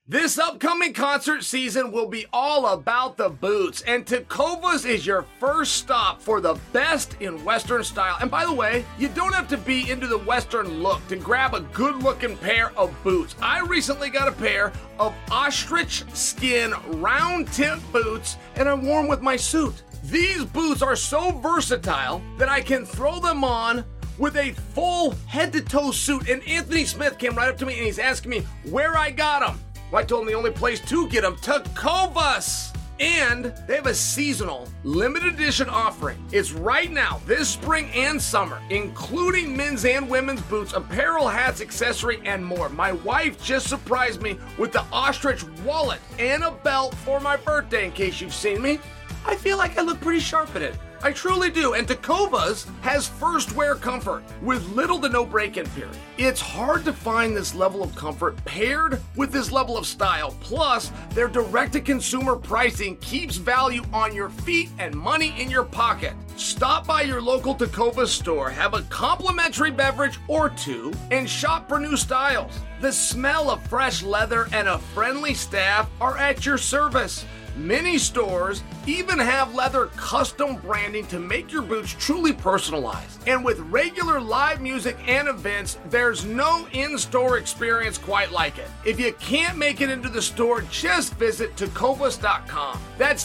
This upcoming concert season will be all about the boots, and Tecovas is your first stop for the best in Western style. And by the way, you don't have to be into the Western look to grab a good-looking pair of boots. I recently got a pair of ostrich skin round-tip boots, and I wore them with my suit. These boots are so versatile that I can throw them on with a full head-to-toe suit. And Anthony Smith came right up to me and he's asking me where I got them. Well, I told him the only place to get them, Tecovas. And they have a seasonal, limited edition offering. It's right now, this spring and summer, including men's and women's boots, apparel, hats, accessory, and more. My wife just surprised me with the ostrich wallet and a belt for my birthday, in case you've seen me. I feel like I look pretty sharp in it. I truly do. And Tecovas has first wear comfort with little to no break-in period. It's hard to find this level of comfort paired with this level of style. Plus, their direct-to-consumer pricing keeps value on your feet and money in your pocket. Stop by your local Tecovas store, have a complimentary beverage or two, and shop for new styles. The smell of fresh leather and a friendly staff are at your service. Many stores even have leather custom branding to make your boots truly personalized. And with regular live music and events, there's no in-store experience quite like it. If you can't make it into the store, just visit Tecovas.com. That's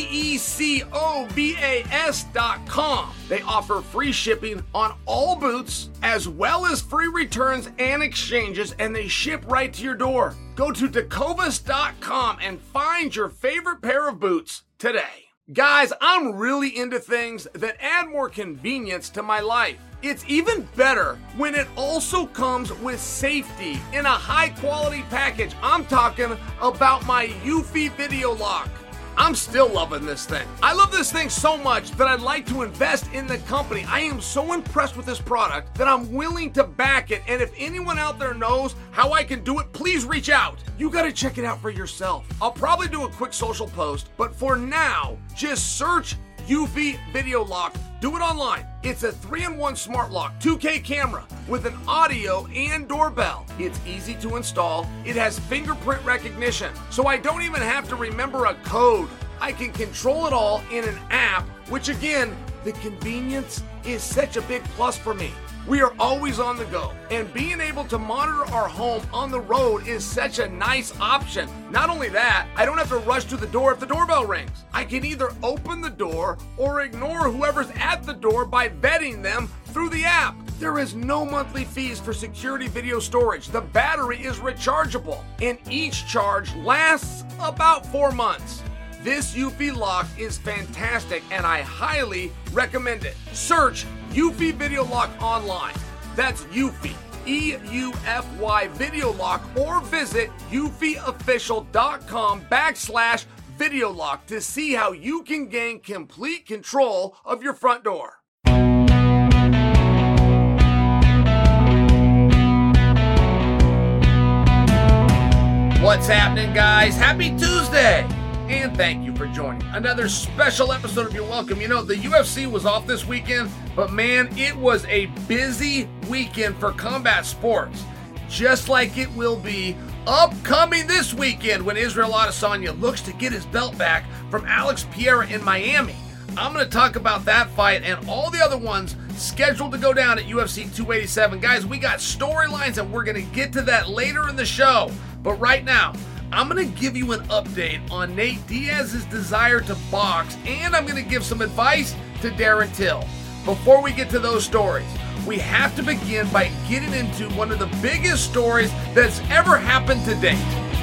Tecovas.com. They offer free shipping on all boots, as well as free returns and exchanges, and they ship right to your door. Go to Tecovas.com and find your favorite pair of boots today. Guys, I'm really into things that add more convenience to my life. It's even better when it also comes with safety in a high-quality package. I'm talking about my Eufy Video Lock. I'm still loving this thing. I love this thing so much that I'd like to invest in the company. I am so impressed with this product that I'm willing to back it. And if anyone out there knows how I can do it, please reach out. You got to check it out for yourself. I'll probably do a quick social post, but for now, just search Eufy Video Lock. Do it online. It's a 3-in-1 smart lock, 2K camera with an audio and doorbell. It's easy to install. It has fingerprint recognition, so I don't even have to remember a code. I can control it all in an app, which again, the convenience is such a big plus for me. We are always on the go, and being able to monitor our home on the road is such a nice option. Not only that, I don't have to rush to the door if the doorbell rings. I can either open the door or ignore whoever's at the door by vetting them through the app. There is no monthly fees for security video storage. The battery is rechargeable, and each charge lasts about 4 months. This Eufy lock is fantastic, and I highly recommend it. Search Eufy Video Lock online. That's Eufy, E-U-F-Y Video Lock, or visit eufyofficial.com/video lock to see how you can gain complete control of your front door. What's happening, guys? Happy Tuesday! And thank you for joining another special episode of You're Welcome. You know, the UFC was off this weekend, but man, it was a busy weekend for combat sports. Just like it will be upcoming this weekend when Israel Adesanya looks to get his belt back from Alex Pereira in Miami. I'm going to talk about that fight and all the other ones scheduled to go down at UFC 287. Guys, we got storylines and we're going to get to that later in the show. But right now, I'm going to give you an update on Nate Diaz's desire to box, and I'm going to give some advice to Darren Till. Before we get to those stories, we have to begin by getting into one of the biggest stories that's ever happened to date.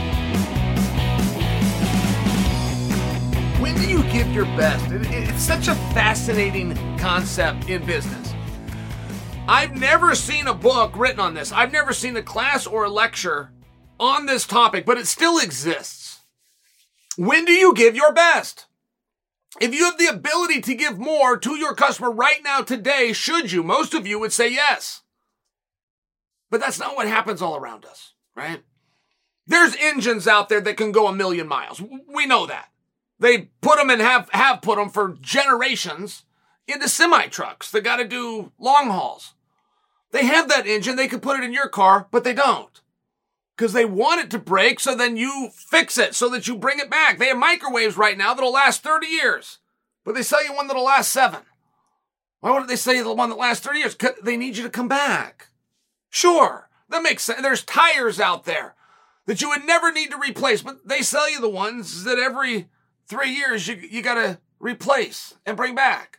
When do you give your best? It's such a fascinating concept in business. I've never seen a book written on this. I've never seen a class or a lecture on this topic, but it still exists. When do you give your best? If you have the ability to give more to your customer right now, today, should you? Most of you would say yes. But that's not what happens all around us, right? There's engines out there that can go 1,000,000 miles. We know that. They put them and have put them for generations into semi-trucks that got to do long hauls. They have that engine. They could put it in your car, but they don't. because they want it to break, so then you fix it so that you bring it back. They have microwaves right now that'll last 30 years, but they sell you one that'll last 7. Why wouldn't they sell you the one that lasts 30 years? 'Cause they need you to come back. Sure, that makes sense. There's tires out there that you would never need to replace, but they sell you the ones that every 3 years you got to replace and bring back.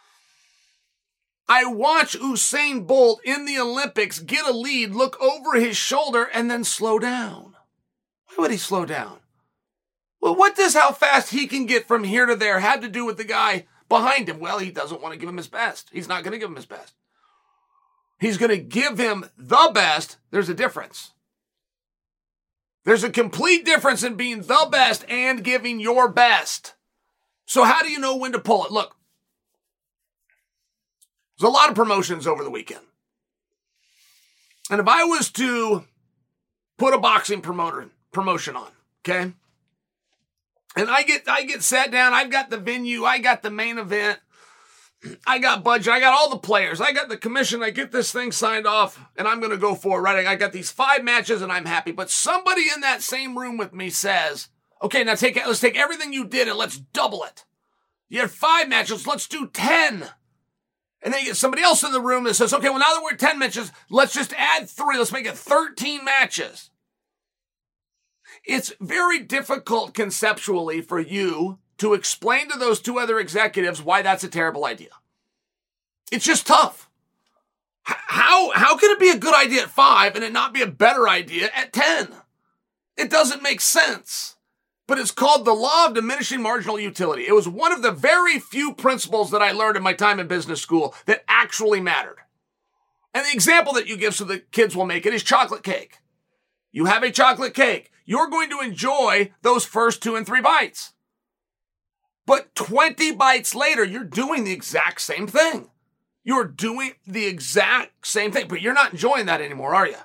I watch Usain Bolt in the Olympics get a lead, look over his shoulder, and then slow down. Why would he slow down? Well, what does how fast he can get from here to there have to do with the guy behind him? Well, he doesn't want to give him his best. He's not going to give him his best. He's going to give him the best. There's a difference. There's a complete difference in being the best and giving your best. So how do you know when to pull it? Look, there's a lot of promotions over the weekend. And if I was to put a boxing promotion on, okay? And I get sat down, I've got the venue, I got the main event, I got budget, I got all the players, I got the commission, I get this thing signed off, and I'm going to go for it, right? I got these 5 matches and I'm happy. But somebody in that same room with me says, okay, now let's take everything you did and let's double it. You had 5 matches, let's do 10. And then you get somebody else in the room that says, okay, well, now that we're at 10 matches, let's just add 3. Let's make it 13 matches. It's very difficult conceptually for you to explain to those 2 other executives why that's a terrible idea. It's just tough. How can it be a good idea at 5 and it not be a better idea at 10? It doesn't make sense. But it's called the law of diminishing marginal utility. It was one of the very few principles that I learned in my time in business school that actually mattered. And the example that you give so the kids will make it is chocolate cake. You have a chocolate cake. You're going to enjoy those first 2 and 3 bites. But 20 bites later, you're doing the exact same thing. You're doing the exact same thing, but you're not enjoying that anymore, are you?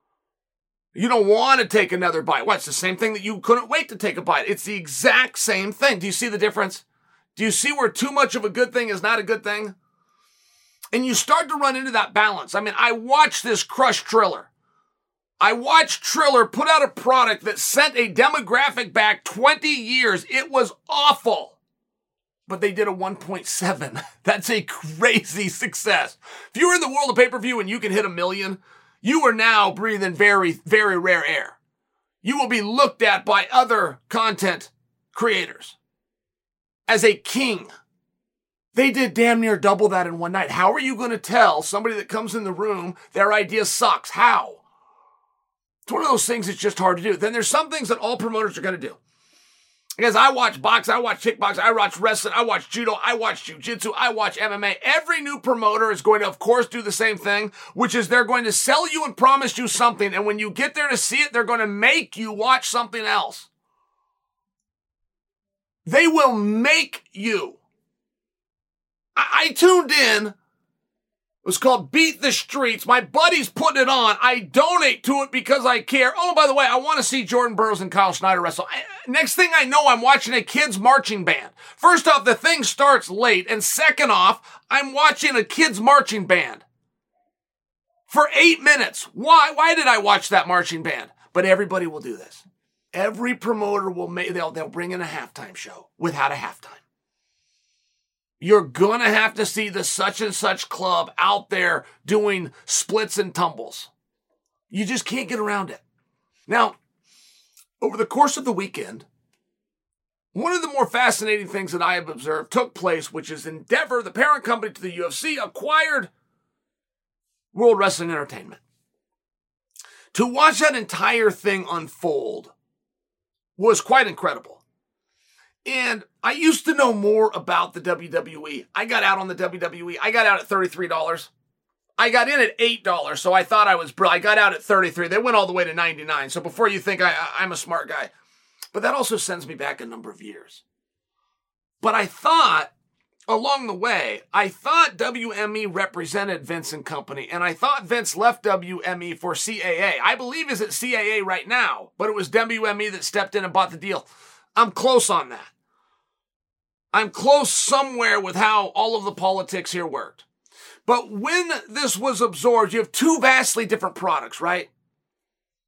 You don't want to take another bite. What? It's the same thing that you couldn't wait to take a bite. It's the exact same thing. Do you see the difference? Do you see where too much of a good thing is not a good thing? And you start to run into that balance. I mean, I watched this crush Triller. I watched Triller put out a product that sent a demographic back 20 years. It was awful. But they did a 1.7. That's a crazy success. If you were in the world of pay-per-view and you can hit 1 million, you are now breathing very, very rare air. You will be looked at by other content creators as a king. They did damn near double that in one night. How are you going to tell somebody that comes in the room their idea sucks? How? It's one of those things that's just hard to do. Then there's some things that all promoters are going to do. Because I watch boxing, I watch kickboxing, I watch wrestling, I watch judo, I watch jiu-jitsu, I watch MMA. Every new promoter is going to, of course, do the same thing, which is they're going to sell you and promise you something. And when you get there to see it, they're going to make you watch something else. They will make you. I tuned in. It was called Beat the Streets. My buddy's putting it on. I donate to it because I care. Oh, by the way, I want to see Jordan Burroughs and Kyle Schneider wrestle. Next thing I know, I'm watching a kids' marching band. First off, the thing starts late. And second off, I'm watching a kids' marching band for 8 minutes. Why? Why did I watch that marching band? But everybody will do this. Every promoter will they'll bring in a halftime show without a halftime. You're going to have to see the such and such club out there doing splits and tumbles. You just can't get around it. Now, over the course of the weekend, one of the more fascinating things that I have observed took place, which is Endeavor, the parent company to the UFC, acquired World Wrestling Entertainment. To watch that entire thing unfold was quite incredible. And I used to know more about the WWE. I got out on the WWE. I got out at $33. I got in at $8, so I thought I was brilliant. I got out at $33. They went all the way to $99. So before you think I'm a smart guy. But that also sends me back a number of years. But I thought, along the way, WME represented Vince and company. And I thought Vince left WME for CAA. I believe he's at CAA right now. But it was WME that stepped in and bought the deal. I'm close on that. I'm close somewhere with how all of the politics here worked. But when this was absorbed, you have 2 vastly different products, right?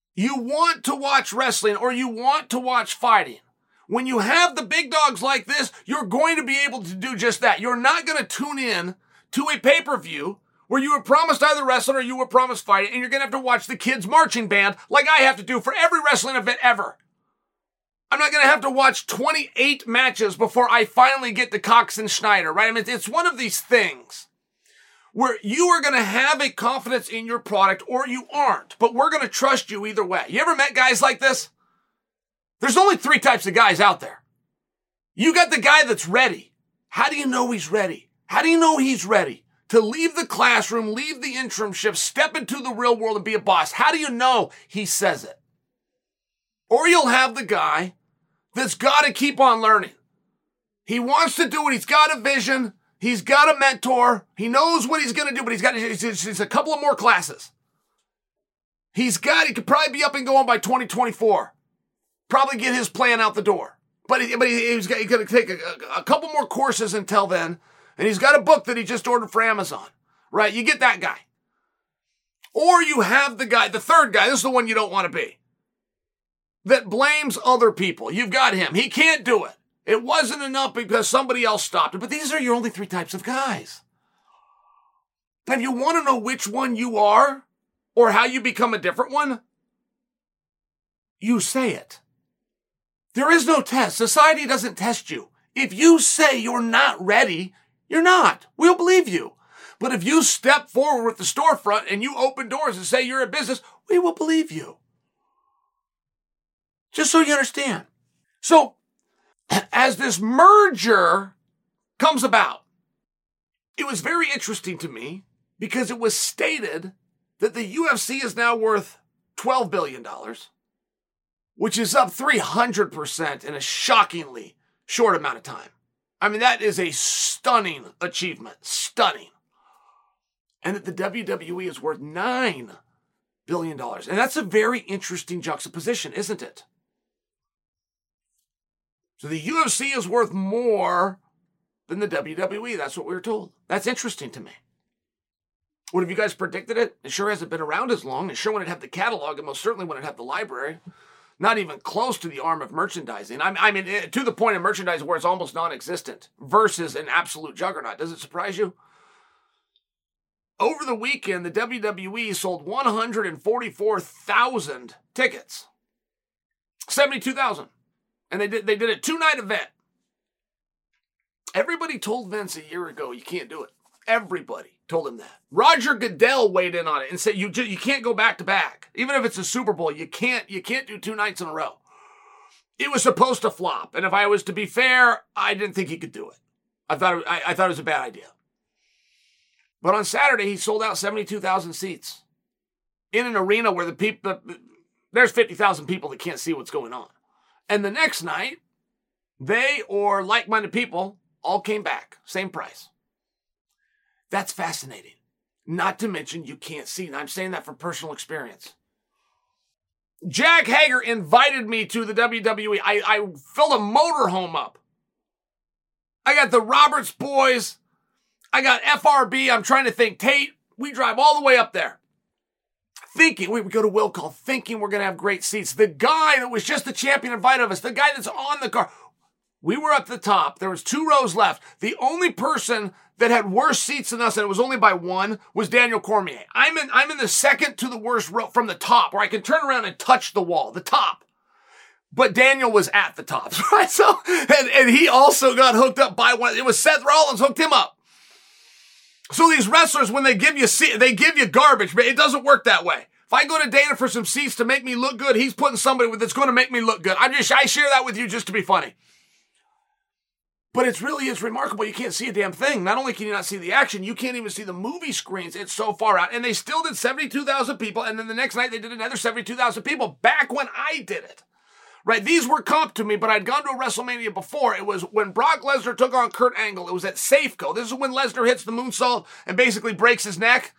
You want to watch wrestling or you want to watch fighting. When you have the big dogs like this, you're going to be able to do just that. You're not going to tune in to a pay-per-view where you were promised either wrestling or you were promised fighting, and you're going to have to watch the kids' marching band like I have to do for every wrestling event ever. I'm not going to have to watch 28 matches before I finally get to Cox and Schneider, right? I mean, it's one of these things where you are going to have a confidence in your product or you aren't, but we're going to trust you either way. You ever met guys like this? There's only 3 types of guys out there. You got the guy that's ready. How do you know he's ready? How do you know he's ready to leave the classroom, leave the internship, step into the real world and be a boss? How do you know he says it? Or you'll have the guy that's got to keep on learning. He wants to do it. He's got a vision. He's got a mentor. He knows what he's going to do, but he's a couple of more classes. He could probably be up and going by 2024. Probably get his plan out the door. But he's going to take a couple more courses until then. And he's got a book that he just ordered for Amazon. Right? You get that guy. Or you have the guy, the third guy, this is the one you don't want to be, that blames other people. You've got him. He can't do it. It wasn't enough because somebody else stopped it. But these are your only 3 types of guys. And if you want to know which one you are or how you become a different one, you say it. There is no test. Society doesn't test you. If you say you're not ready, you're not. We'll believe you. But if you step forward with the storefront and you open doors and say you're a business, we will believe you. Just so you understand. So, as this merger comes about, it was very interesting to me because it was stated that the UFC is now worth $12 billion, which is up 300% in a shockingly short amount of time. I mean, that is a stunning achievement. Stunning. And that the WWE is worth $9 billion. And that's a very interesting juxtaposition, isn't it? So the UFC is worth more than the WWE. That's what we were told. That's interesting to me. What have you guys predicted it? It sure hasn't been around as long. It sure wouldn't have the catalog, and most certainly wouldn't have the library. Not even close to the arm of merchandising. I mean, to the point of merchandise where it's almost non-existent versus an absolute juggernaut. Does it surprise you? Over the weekend, the WWE sold 144,000 tickets. 72,000. And they did a 2-night event. Everybody told Vince a year ago, you can't do it. Everybody told him that. Roger Goodell weighed in on it and said, you can't go back to back. Even if it's a Super Bowl, you can't do 2 nights in a row. It was supposed to flop. And if I was to be fair, I didn't think he could do it. I thought it was a bad idea. But on Saturday, he sold out 72,000 seats in an arena where there's 50,000 people that can't see what's going on. And the next night, they or like-minded people all came back. Same price. That's fascinating. Not to mention you can't see. And I'm saying that from personal experience. Jack Hager invited me to the WWE. I filled a motorhome up. I got the Roberts boys. I got FRB. I'm trying to think. Tate. We drive all the way up there. Thinking, we go to Will Call, thinking we're going to have great seats. The guy that was just the champion invited us, the guy that's on the car. We were up the top. There was 2 rows left. The only person that had worse seats than us, and it was only by 1, was Daniel Cormier. I'm in the second to the worst row from the top, where I can turn around and touch the wall, the top. But Daniel was at the top, right? So, and he also got hooked up by one. It was Seth Rollins hooked him up. So these wrestlers, when they give you garbage, but it doesn't work that way. If I go to Dana for some seats to make me look good, he's putting somebody that's going to make me look good. I share that with you just to be funny. But it's remarkable. You can't see a damn thing. Not only can you not see the action, you can't even see the movie screens. It's so far out. And they still did 72,000 people. And then the next night they did another 72,000 people back when I did it. Right? These were comped to me, but I'd gone to a WrestleMania before. It was when Brock Lesnar took on Kurt Angle. It was at Safeco. This is when Lesnar hits the moonsault and basically breaks his neck.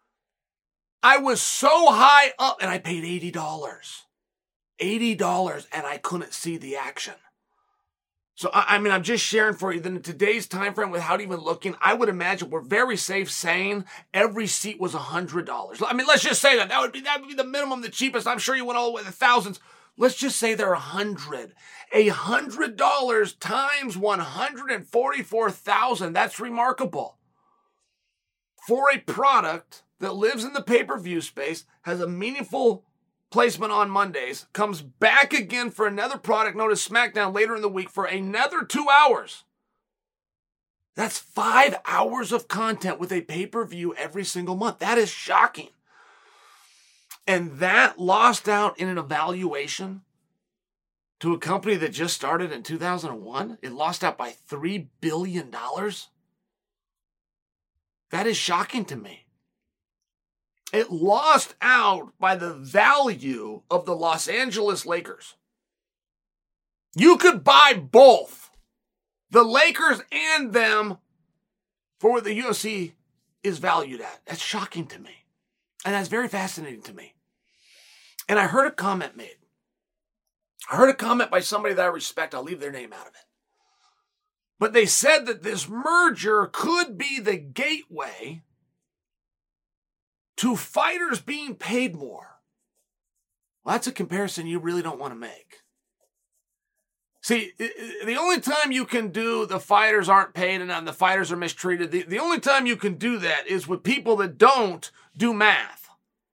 I was so high up and I paid $80. $80 and I couldn't see the action. So, I'm just sharing for you that in today's time frame, without even looking, I would imagine we're very safe saying every seat was $100. Let's just say that would be the minimum, the cheapest. I'm sure you went all the way to thousands. Let's just say they're $100. $100 times 144,000. That's remarkable. For a product that lives in the pay-per-view space, has a meaningful placement on Mondays, comes back again for another product known as SmackDown later in the week for another 2 hours. That's 5 hours of content with a pay-per-view every single month. That is shocking. And that lost out in an evaluation to a company that just started in 2001. It lost out by $3 billion. That is shocking to me. It lost out by the value of the Los Angeles Lakers. You could buy both, the Lakers and them, for what the UFC is valued at. That's shocking to me. And that's very fascinating to me. And I heard a comment made. I heard a comment by somebody that I respect. I'll leave their name out of it. But they said that this merger could be the gateway to fighters being paid more. Well, that's a comparison you really don't want to make. See, the only time you can do the fighters aren't paid and the fighters are mistreated, the only time you can do that is with people that don't do math.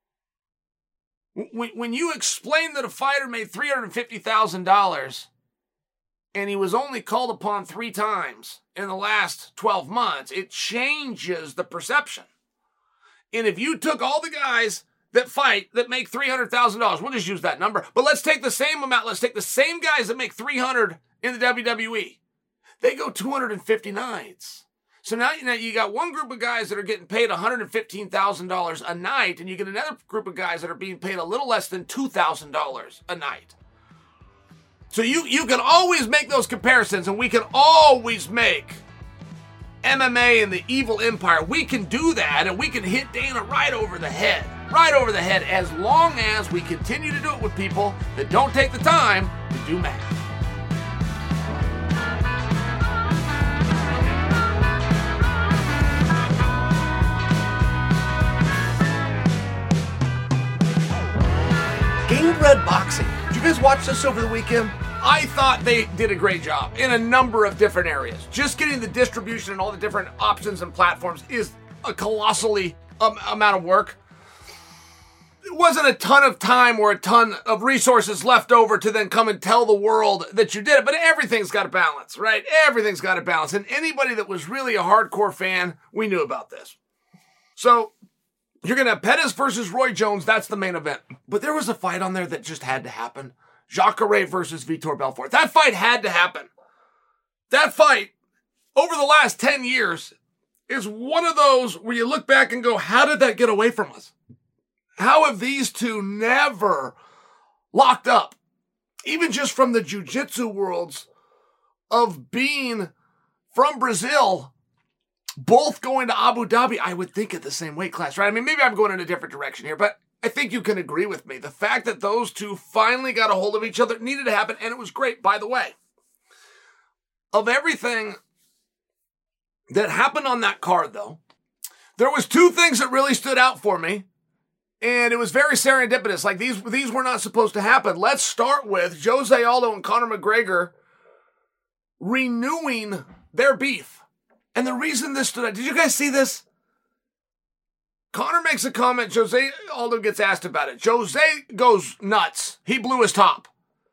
When you explain that a fighter made $350,000 and he was only called upon 3 times in the last 12 months, it changes the perception. And if you took all the guys that fight that make $300,000, we'll just use that number, but let's take the same amount. Let's take the same guys that make $300 in the WWE. They go 250 nights. So now you got one group of guys that are getting paid $115,000 a night, and you get another group of guys that are being paid a little less than $2,000 a night. So you can always make those comparisons, and we can always make MMA and the evil empire. We can do that, and we can hit Dana right over the head, as long as we continue to do it with people that don't take the time to do math. Gamebred Boxing. Did you guys watch this over the weekend? I thought they did a great job in a number of different areas. Just getting the distribution and all the different options and platforms is a colossally amount of work. It wasn't a ton of time or a ton of resources left over to then come and tell the world that you did it, but everything's got a balance, right? Everything's got a balance. And anybody that was really a hardcore fan, we knew about this. So you're going to have Pettis versus Roy Jones. That's the main event. But there was a fight on there that just had to happen. Jacare versus Vitor Belfort. That fight had to happen. That fight, over the last 10 years, is one of those where you look back and go, how did that get away from us? How have these two never locked up? Even just from the jiu-jitsu worlds of being from Brazil, both going to Abu Dhabi, I would think at the same weight class, right? I mean, maybe I'm going in a different direction here, but I think you can agree with me. The fact that those two finally got a hold of each other needed to happen, and it was great. By the way, of everything that happened on that card, though, there was 2 things that really stood out for me, and it was very serendipitous. Like, these were not supposed to happen. Let's start with Jose Aldo and Conor McGregor renewing their beef. And the reason this stood out, did you guys see this? Conor makes a comment, Jose Aldo gets asked about it. Jose goes nuts. He blew his top.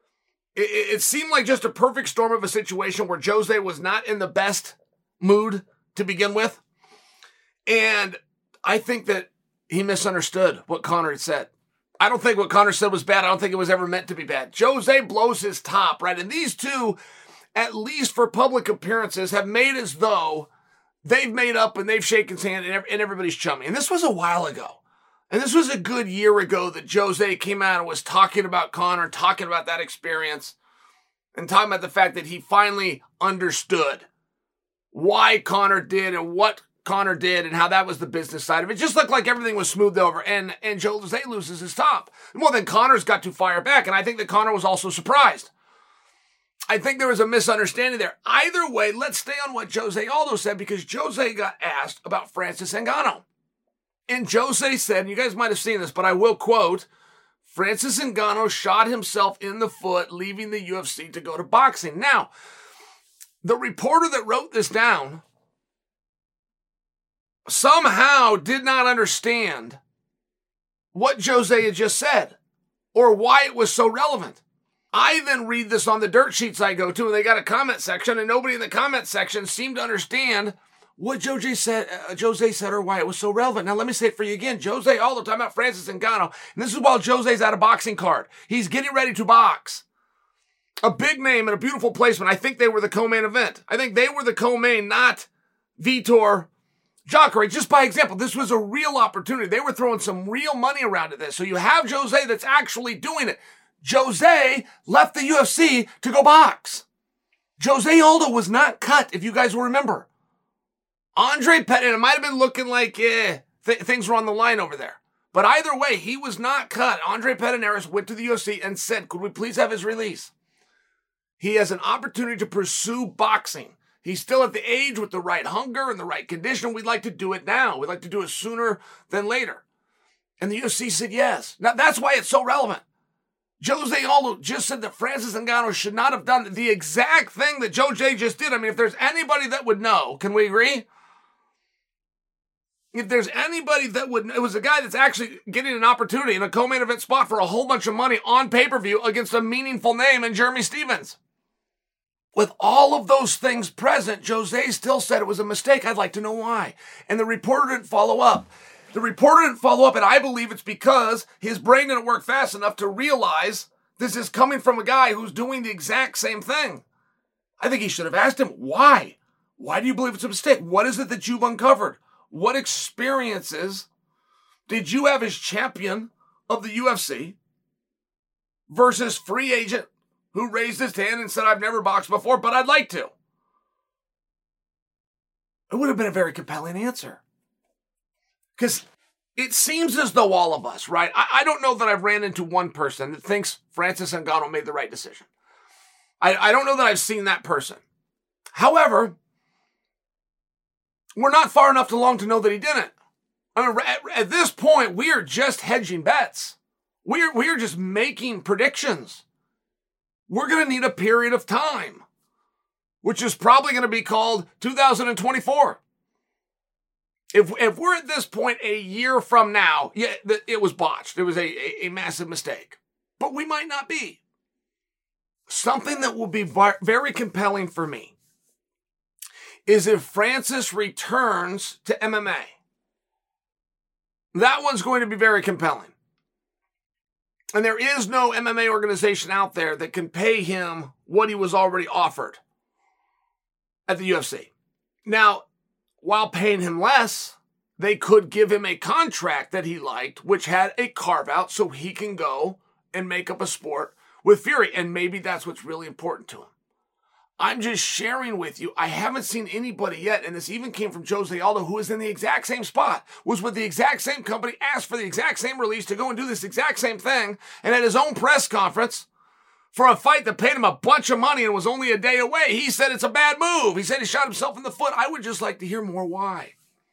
It seemed like just a perfect storm of a situation where Jose was not in the best mood to begin with. And I think that he misunderstood what Conor had said. I don't think what Conor said was bad. I don't think it was ever meant to be bad. Jose blows his top, right? And these two, at least for public appearances, have made as though they've made up and they've shaken his hand and everybody's chummy. And this was a while ago. And this was a good year ago that Jose came out and was talking about Conor, talking about that experience, and talking about the fact that he finally understood why Conor did and what Conor did and how that was the business side of it. It just looked like everything was smoothed over, and Jose loses his top. Well, then Conor's got to fire back, and I think that Conor was also surprised. I think there was a misunderstanding there. Either way, let's stay on what Jose Aldo said, because Jose got asked about Francis Ngannou. And Jose said, and you guys might have seen this, but I will quote, Francis Ngannou shot himself in the foot leaving the UFC to go to boxing. Now, the reporter that wrote this down somehow did not understand what Jose had just said or why it was so relevant. I then read this on the dirt sheets I go to, and they got a comment section, and nobody in the comment section seemed to understand what Jose said or why it was so relevant. Now, let me say it for you again. Jose Aldo talking about Francis Ngannou, and this is while Jose's at a boxing card. He's getting ready to box. A big name and a beautiful placement. I think they were the co-main event. I think they were the co-main, not Vitor Jacare. Just by example, this was a real opportunity. They were throwing some real money around at this. So you have Jose that's actually doing it. Jose left the UFC to go box. Jose Aldo was not cut, if you guys will remember. Andre Pettin, it might have been looking like things were on the line over there. But either way, he was not cut. Andre Petinaris went to the UFC and said, could we please have his release? He has an opportunity to pursue boxing. He's still at the age with the right hunger and the right condition. We'd like to do it now. We'd like to do it sooner than later. And the UFC said yes. Now, that's why it's so relevant. Jose Aldo just said that Francis Ngannou should not have done the exact thing that Jose just did. I mean, if there's anybody that would know, can we agree? If there's anybody that would, it was a guy that's actually getting an opportunity in a co-main event spot for a whole bunch of money on pay-per-view against a meaningful name in Jeremy Stephens. With all of those things present, Jose still said it was a mistake. I'd like to know why. And the reporter didn't follow up. And I believe it's because his brain didn't work fast enough to realize this is coming from a guy who's doing the exact same thing. I think he should have asked him, why? Why do you believe it's a mistake? What is it that you've uncovered? What experiences did you have as champion of the UFC versus free agent who raised his hand and said, I've never boxed before, but I'd like to? It would have been a very compelling answer. Because it seems as though all of us, right? I don't know that I've ran into one person that thinks Francis Ngannou made the right decision. I don't know that I've seen that person. However, we're not far enough along to know that he didn't. I mean, at this point, we are just hedging bets. We are just making predictions. We're going to need a period of time, which is probably going to be called 2024. If we're at this point a year from now, yeah, it was botched. It was a massive mistake. But we might not be. Something that will be very compelling for me is if Francis returns to MMA. That one's going to be very compelling. And there is no MMA organization out there that can pay him what he was already offered at the UFC. Now, while paying him less, they could give him a contract that he liked, which had a carve-out so he can go and make up a sport with Fury. And maybe that's what's really important to him. I'm just sharing with you. I haven't seen anybody yet, and this even came from Jose Aldo, who is in the exact same spot, was with the exact same company, asked for the exact same release to go and do this exact same thing, and at his own press conference, for a fight that paid him a bunch of money and was only a day away, he said it's a bad move. He said he shot himself in the foot. I would just like to hear more why.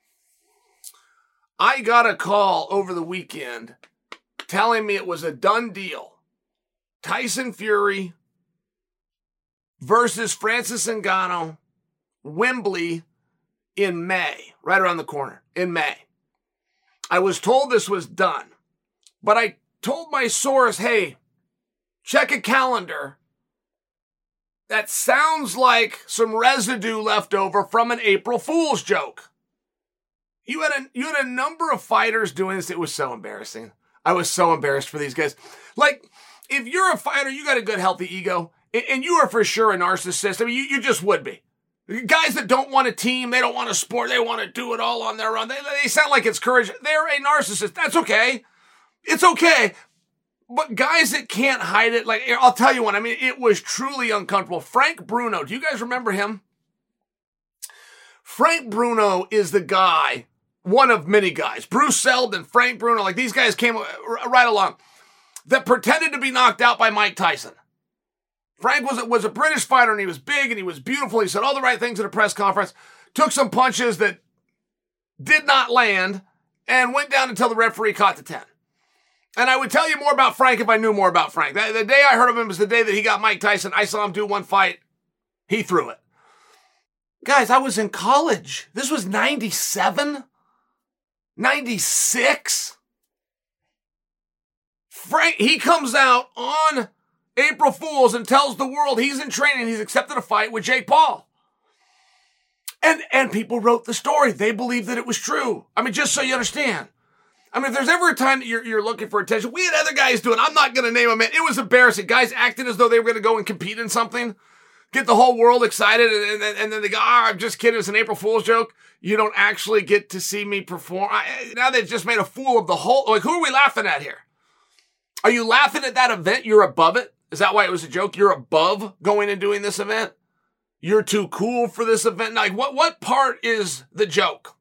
I got a call over the weekend telling me it was a done deal. Tyson Fury versus Francis Ngannou, Wembley in May, right around the corner, in May. I was told this was done, but I told my source, hey, check a calendar. That sounds like some residue left over from an April Fool's joke. You had a number of fighters doing this. It was so embarrassing. I was so embarrassed for these guys. Like, if you're a fighter, you got a good, healthy ego, and you are for sure a narcissist. I mean, you just would be. Guys that don't want a team, they don't want a sport, they want to do it all on their own. They sound like it's courage. They're a narcissist. That's okay. It's okay. But guys that can't hide it, like, I'll tell you one. I mean, it was truly uncomfortable. Frank Bruno, do you guys remember him? Frank Bruno is the guy, one of many guys. Bruce Seldon, Frank Bruno, like these guys came right along, that pretended to be knocked out by Mike Tyson. Frank was a British fighter, and he was big, and he was beautiful. He said all the right things at a press conference, took some punches that did not land, and went down until the referee caught the 10. And I would tell you more about Frank if I knew more about Frank. The day I heard of him was the day that he got Mike Tyson. I saw him do one fight. He threw it. Guys, I was in college. This was 97? 96? Frank, he comes out on April Fool's and tells the world he's in training. He's accepted a fight with Jake Paul. And people wrote the story. They believed that it was true. I mean, just so you understand. I mean, if there's ever a time that you're looking for attention, we had other guys do it. I'm not going to name them. It was embarrassing. Guys acted as though they were going to go and compete in something, get the whole world excited, and then they go, I'm just kidding. It's an April Fool's joke. You don't actually get to see me perform. Now they've just made a fool of the whole. Like, who are we laughing at here? Are you laughing at that event? You're above it? Is that why it was a joke? You're above going and doing this event? You're too cool for this event? Like, what part is the joke?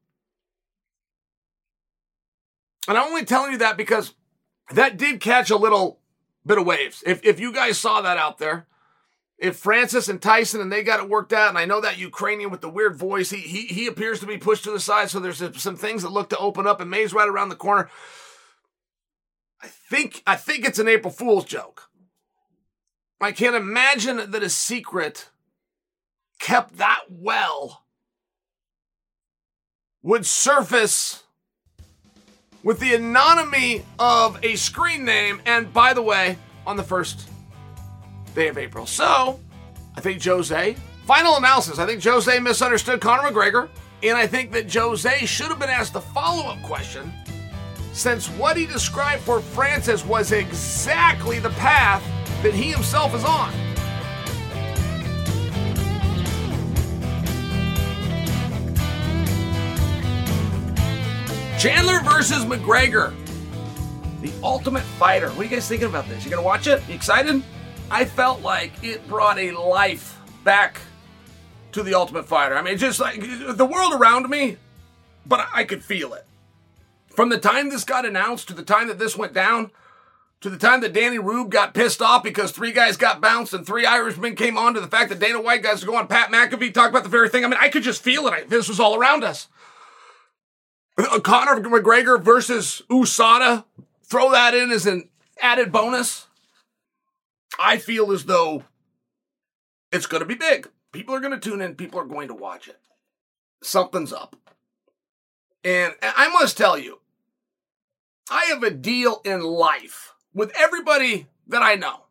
And I'm only telling you that because that did catch a little bit of waves. If you guys saw that out there, if Francis and Tyson and they got it worked out, and I know that Ukrainian with the weird voice, he appears to be pushed to the side, so there's some things that look to open up, and May's right around the corner. I think it's an April Fool's joke. I can't imagine that a secret kept that well would surface with the anonymity of a screen name, and by the way, on the first day of April. So, I think Jose, final analysis, I think Jose misunderstood Conor McGregor, and I think that Jose should have been asked the follow-up question, since what he described for Francis was exactly the path that he himself is on. Chandler versus McGregor. The Ultimate Fighter. What are you guys thinking about this? You gonna watch it? You excited? I felt like it brought a life back to the Ultimate Fighter. I mean, just like the world around me, but I could feel it. From the time this got announced to the time that this went down, to the time that Danny Rube got pissed off because 3 guys got bounced and 3 Irishmen came on, to the fact that Dana White guys to go on Pat McAfee, talk about the very thing. I mean, I could just feel it. This was all around us. Conor McGregor versus USADA, throw that in as an added bonus. I feel as though it's going to be big. People are going to tune in. People are going to watch it. Something's up. And I must tell you, I have a deal in life with everybody that I know.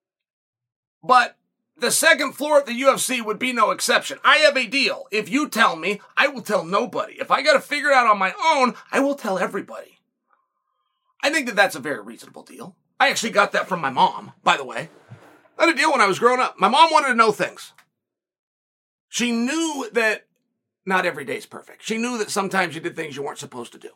But the second floor at the UFC would be no exception. I have a deal. If you tell me, I will tell nobody. If I got to figure it out on my own, I will tell everybody. I think that that's a very reasonable deal. I actually got that from my mom, by the way. I had a deal when I was growing up. My mom wanted to know things. She knew that not every day is perfect. She knew that sometimes you did things you weren't supposed to do.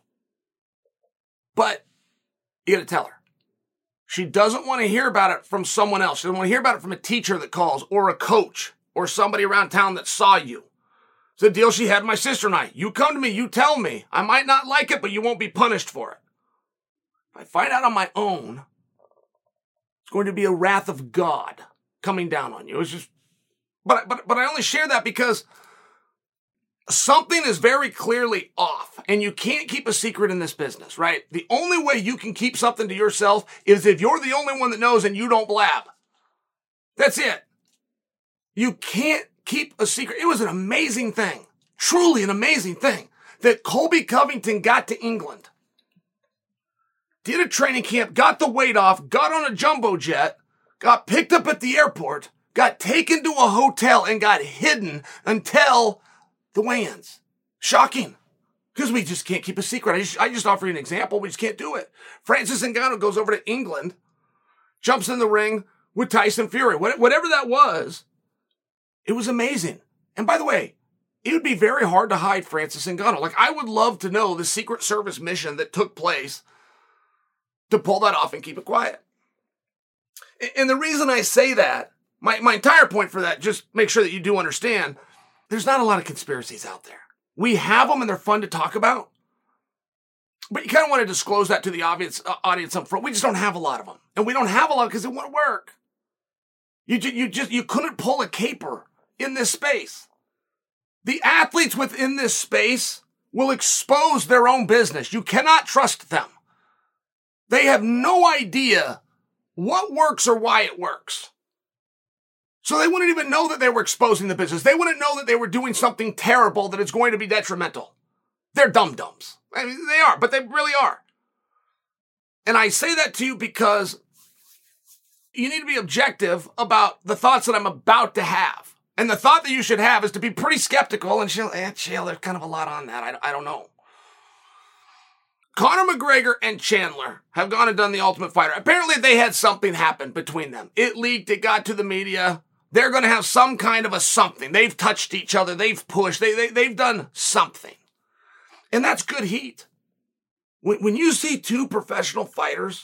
But you got to tell her. She doesn't want to hear about it from someone else. She doesn't want to hear about it from a teacher that calls or a coach or somebody around town that saw you. It's a deal she had with my sister and I. You come to me, you tell me. I might not like it, but you won't be punished for it. If I find out on my own, it's going to be a wrath of God coming down on you. It's just, but I only share that because something is very clearly off, and you can't keep a secret in this business, right? The only way you can keep something to yourself is if you're the only one that knows and you don't blab. That's it. You can't keep a secret. It was an amazing thing, truly an amazing thing, that Colby Covington got to England, did a training camp, got the weight off, got on a jumbo jet, got picked up at the airport, got taken to a hotel, and got hidden until the weigh-ins. Shocking. Because we just can't keep a secret. I just offer you an example. We just can't do it. Francis Ngannou goes over to England, jumps in the ring with Tyson Fury. Whatever that was, it was amazing. And by the way, it would be very hard to hide Francis Ngannou. Like, I would love to know the Secret Service mission that took place to pull that off and keep it quiet. And the reason I say that, my entire point for that, just make sure that you do understand, there's not a lot of conspiracies out there. We have them and they're fun to talk about. But you kind of want to disclose that to the audience up front. We just don't have a lot of them. And we don't have a lot because it won't work. You couldn't pull a caper in this space. The athletes within this space will expose their own business. You cannot trust them. They have no idea what works or why it works. So they wouldn't even know that they were exposing the business. They wouldn't know that they were doing something terrible that is going to be detrimental. They're dum-dums. I mean, they are, but they really are. And I say that to you because you need to be objective about the thoughts that I'm about to have. And the thought that you should have is to be pretty skeptical and chill, there's kind of a lot on that. I don't know. Conor McGregor and Chandler have gone and done The Ultimate Fighter. Apparently they had something happen between them. It leaked, it got to the media. They're going to have some kind of a something. They've touched each other. They've pushed. They've done something. And that's good heat. When you see two professional fighters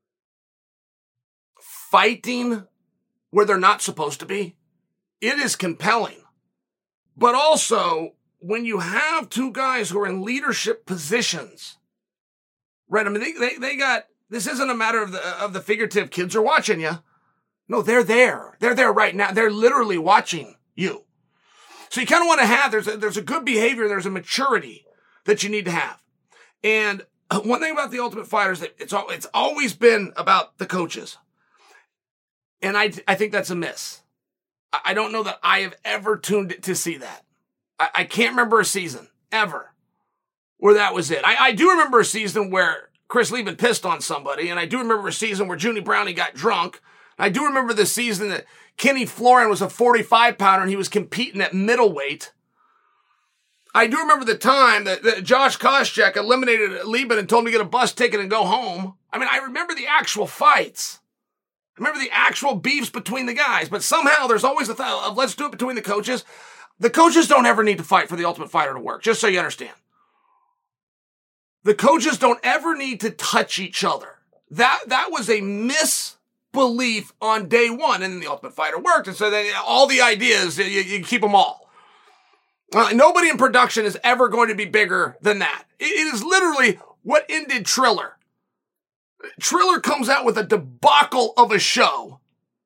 fighting where they're not supposed to be, it is compelling. But also, when you have two guys who are in leadership positions, right? I mean, they got, this isn't a matter of the figurative kids are watching you. No, they're there. They're there right now. They're literally watching you. So you kind of want to have, there's a good behavior, there's a maturity that you need to have. And one thing about The Ultimate Fighter is that it's always been about the coaches. And I think that's a miss. I don't know that I have ever tuned to see that. I can't remember a season, ever, where that was it. I do remember a season where Chris Lieben pissed on somebody, and I do remember a season where Junie Brownie got drunk. I do remember the season that Kenny Florin was a 45-pounder and he was competing at middleweight. I do remember the time that Josh Koscheck eliminated Lieben and told him to get a bus ticket and go home. I mean, I remember the actual fights. I remember the actual beefs between the guys, but somehow there's always the thought of let's do it between the coaches. The coaches don't ever need to fight for The Ultimate Fighter to work, just so you understand. The coaches don't ever need to touch each other. That was a misbelief on day one, and then The Ultimate Fighter worked, and so then all the ideas, you keep them all. Nobody in production is ever going to be bigger than that. It is literally what ended Triller. Triller comes out with a debacle of a show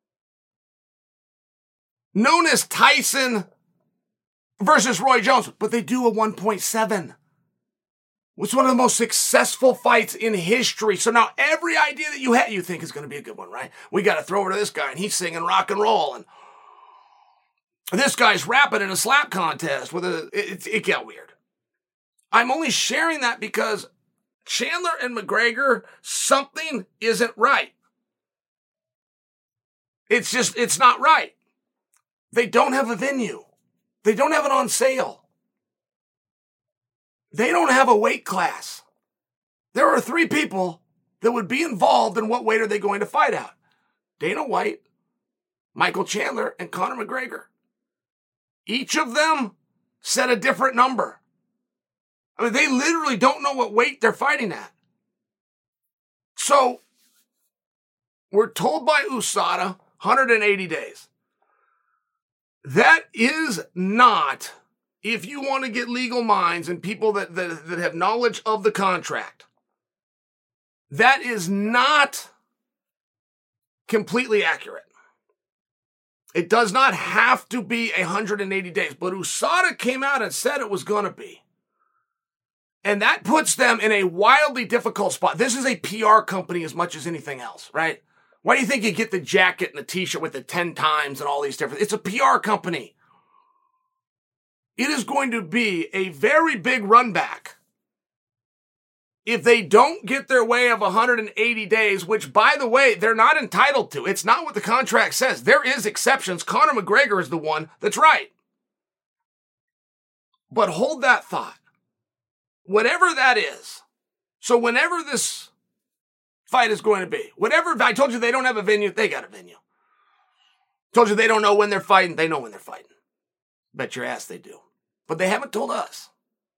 known as Tyson versus Roy Jones, but they do a 1.7. It's one of the most successful fights in history. So now every idea that you think is going to be a good one, right? We got to throw it to this guy, and he's singing rock and roll, and this guy's rapping in a slap contest it got weird. I'm only sharing that because Chandler and McGregor, something isn't right. It's not right. They don't have a venue. They don't have it on sale. They don't have a weight class. There are 3 people that would be involved in what weight are they going to fight at. Dana White, Michael Chandler, and Conor McGregor. Each of them set a different number. I mean, they literally don't know what weight they're fighting at. So, we're told by USADA, 180 days. That is not, if you want to get legal minds and people that have knowledge of the contract, that is not completely accurate. It does not have to be 180 days, but USADA came out and said it was going to be. And that puts them in a wildly difficult spot. This is a PR company as much as anything else, right? Why do you think you get the jacket and the t-shirt with the 10 times and all these different... It's a PR company. It is going to be a very big run back if they don't get their way of 180 days, which, by the way, they're not entitled to. It's not what the contract says. There is exceptions. Conor McGregor is the one that's right. But hold that thought. Whatever that is, so whenever this fight is going to be, whatever, I told you they don't have a venue, they got a venue. Told you they don't know when they're fighting, they know when they're fighting. Bet your ass they do. But they haven't told us.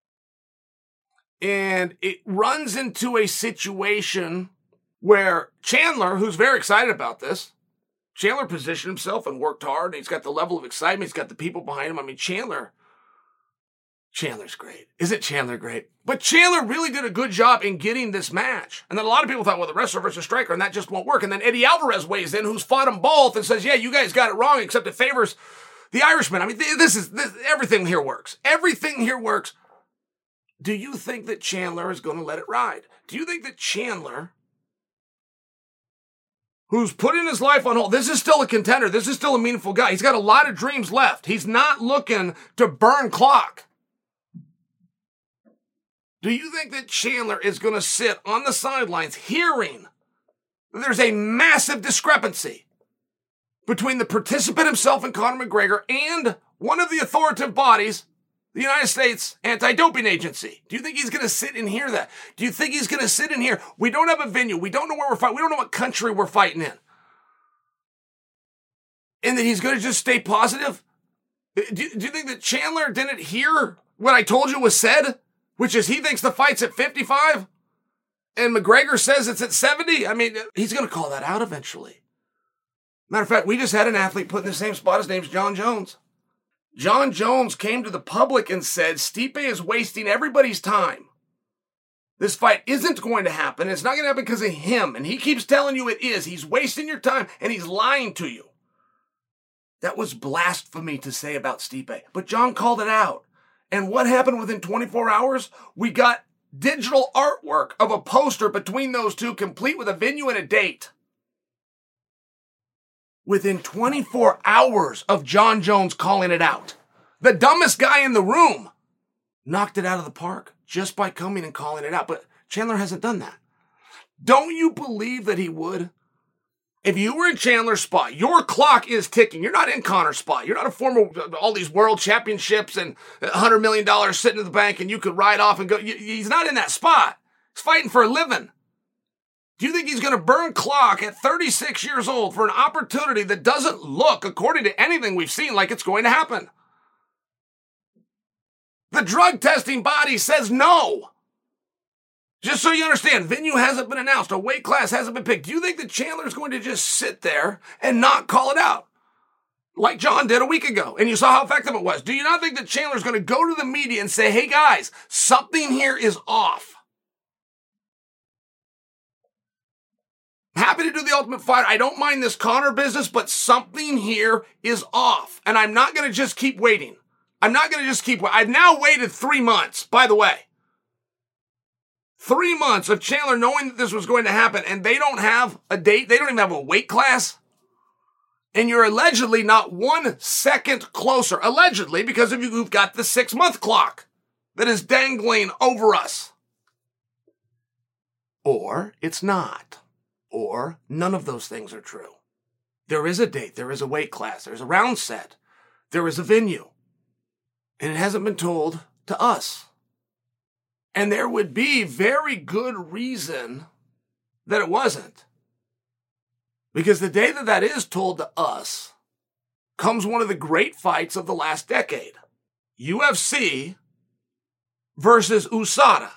And it runs into a situation where Chandler, who's very excited about this, Chandler positioned himself and worked hard. He's got the level of excitement. He's got the people behind him. I mean, Chandler Chandler's great. Isn't Chandler great? But Chandler really did a good job in getting this match. And then a lot of people thought, well, the wrestler versus striker, and that just won't work. And then Eddie Alvarez weighs in, who's fought them both, and says, yeah, you guys got it wrong, except it favors the Irishman. I mean, everything here works. Everything here works. Do you think that Chandler is going to let it ride? Do you think that Chandler, who's putting his life on hold, this is still a contender, this is still a meaningful guy, he's got a lot of dreams left. He's not looking to burn clock. Do you think that Chandler is going to sit on the sidelines hearing there's a massive discrepancy between the participant himself and Conor McGregor and one of the authoritative bodies, the United States Anti-Doping Agency? Do you think he's going to sit and hear that? Do you think he's going to sit and hear, we don't have a venue, we don't know where we're fighting, we don't know what country we're fighting in, and that he's going to just stay positive? Do you think that Chandler didn't hear what I told you was said? Which is he thinks the fight's at 55 and McGregor says it's at 70. I mean, he's going to call that out eventually. Matter of fact, we just had an athlete put in the same spot. His name's John Jones. John Jones came to the public and said, Stipe is wasting everybody's time. This fight isn't going to happen. It's not going to happen because of him. And he keeps telling you it is. He's wasting your time and he's lying to you. That was blasphemy to say about Stipe. But John called it out. And what happened within 24 hours? We got digital artwork of a poster between those two, complete with a venue and a date. Within 24 hours of John Jones calling it out. The dumbest guy in the room knocked it out of the park just by coming and calling it out. But Chandler hasn't done that. Don't you believe that he would? If you were in Chandler's spot, your clock is ticking. You're not in Conor's spot. You're not a former, all these world championships and $100 million sitting in the bank and you could ride off and go. He's not in that spot. He's fighting for a living. Do you think he's going to burn clock at 36 years old for an opportunity that doesn't look, according to anything we've seen, like it's going to happen? The drug testing body says no. Just so you understand, venue hasn't been announced. A weight class hasn't been picked. Do you think that Chandler's going to just sit there and not call it out like John did a week ago? And you saw how effective it was. Do you not think that Chandler's going to go to the media and say, hey guys, something here is off? Happy to do the Ultimate Fighter. I don't mind this Conor business, but something here is off. And I'm not going to just keep waiting. I've now waited 3 months, by the way. 3 months of Chandler knowing that this was going to happen, and they don't have a date. They don't even have a weight class. And you're allegedly not 1 second closer. Allegedly, because of you've got the 6-month clock that is dangling over us. Or it's not. Or none of those things are true. There is a date. There is a weight class. There's a round set. There is a venue. And it hasn't been told to us. And there would be very good reason that it wasn't. Because the day that that is told to us comes one of the great fights of the last decade. UFC versus USADA.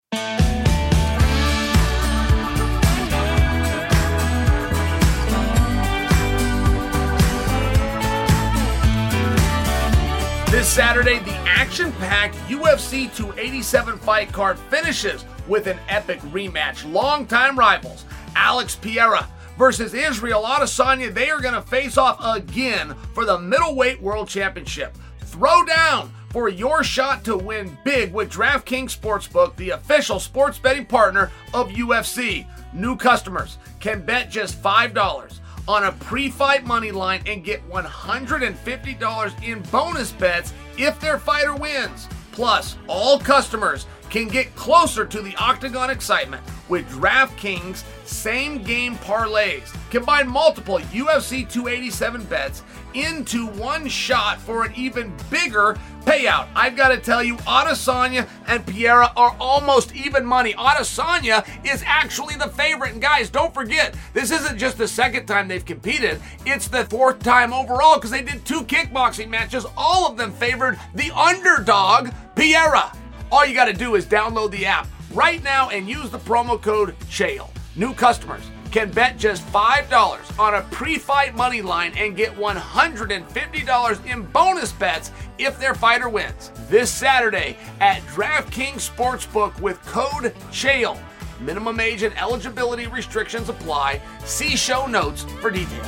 This Saturday, the action-packed UFC 287 fight card finishes with an epic rematch. Longtime rivals Alex Pereira versus Israel Adesanya. They are going to face off again for the middleweight world championship. Throw down for your shot to win big with DraftKings Sportsbook, the official sports betting partner of UFC. New customers can bet just $5 on a pre-fight money line and get $150 in bonus bets if their fighter wins. Plus, all customers can get closer to the octagon excitement with DraftKings same-game parlays. Combine multiple UFC 287 bets into one shot for an even bigger payout. I've got to tell you, Adesanya and Pereira are almost even money. Adesanya is actually the favorite. And guys, don't forget, this isn't just the second time they've competed. It's the 4th time overall because they did 2 kickboxing matches. All of them favored the underdog, Pereira. All you got to do is download the app right now and use the promo code CHAEL. New customers can bet just $5 on a pre-fight money line and get $150 in bonus bets if their fighter wins. This Saturday at DraftKings Sportsbook with code CHAEL. Minimum age and eligibility restrictions apply. See show notes for details.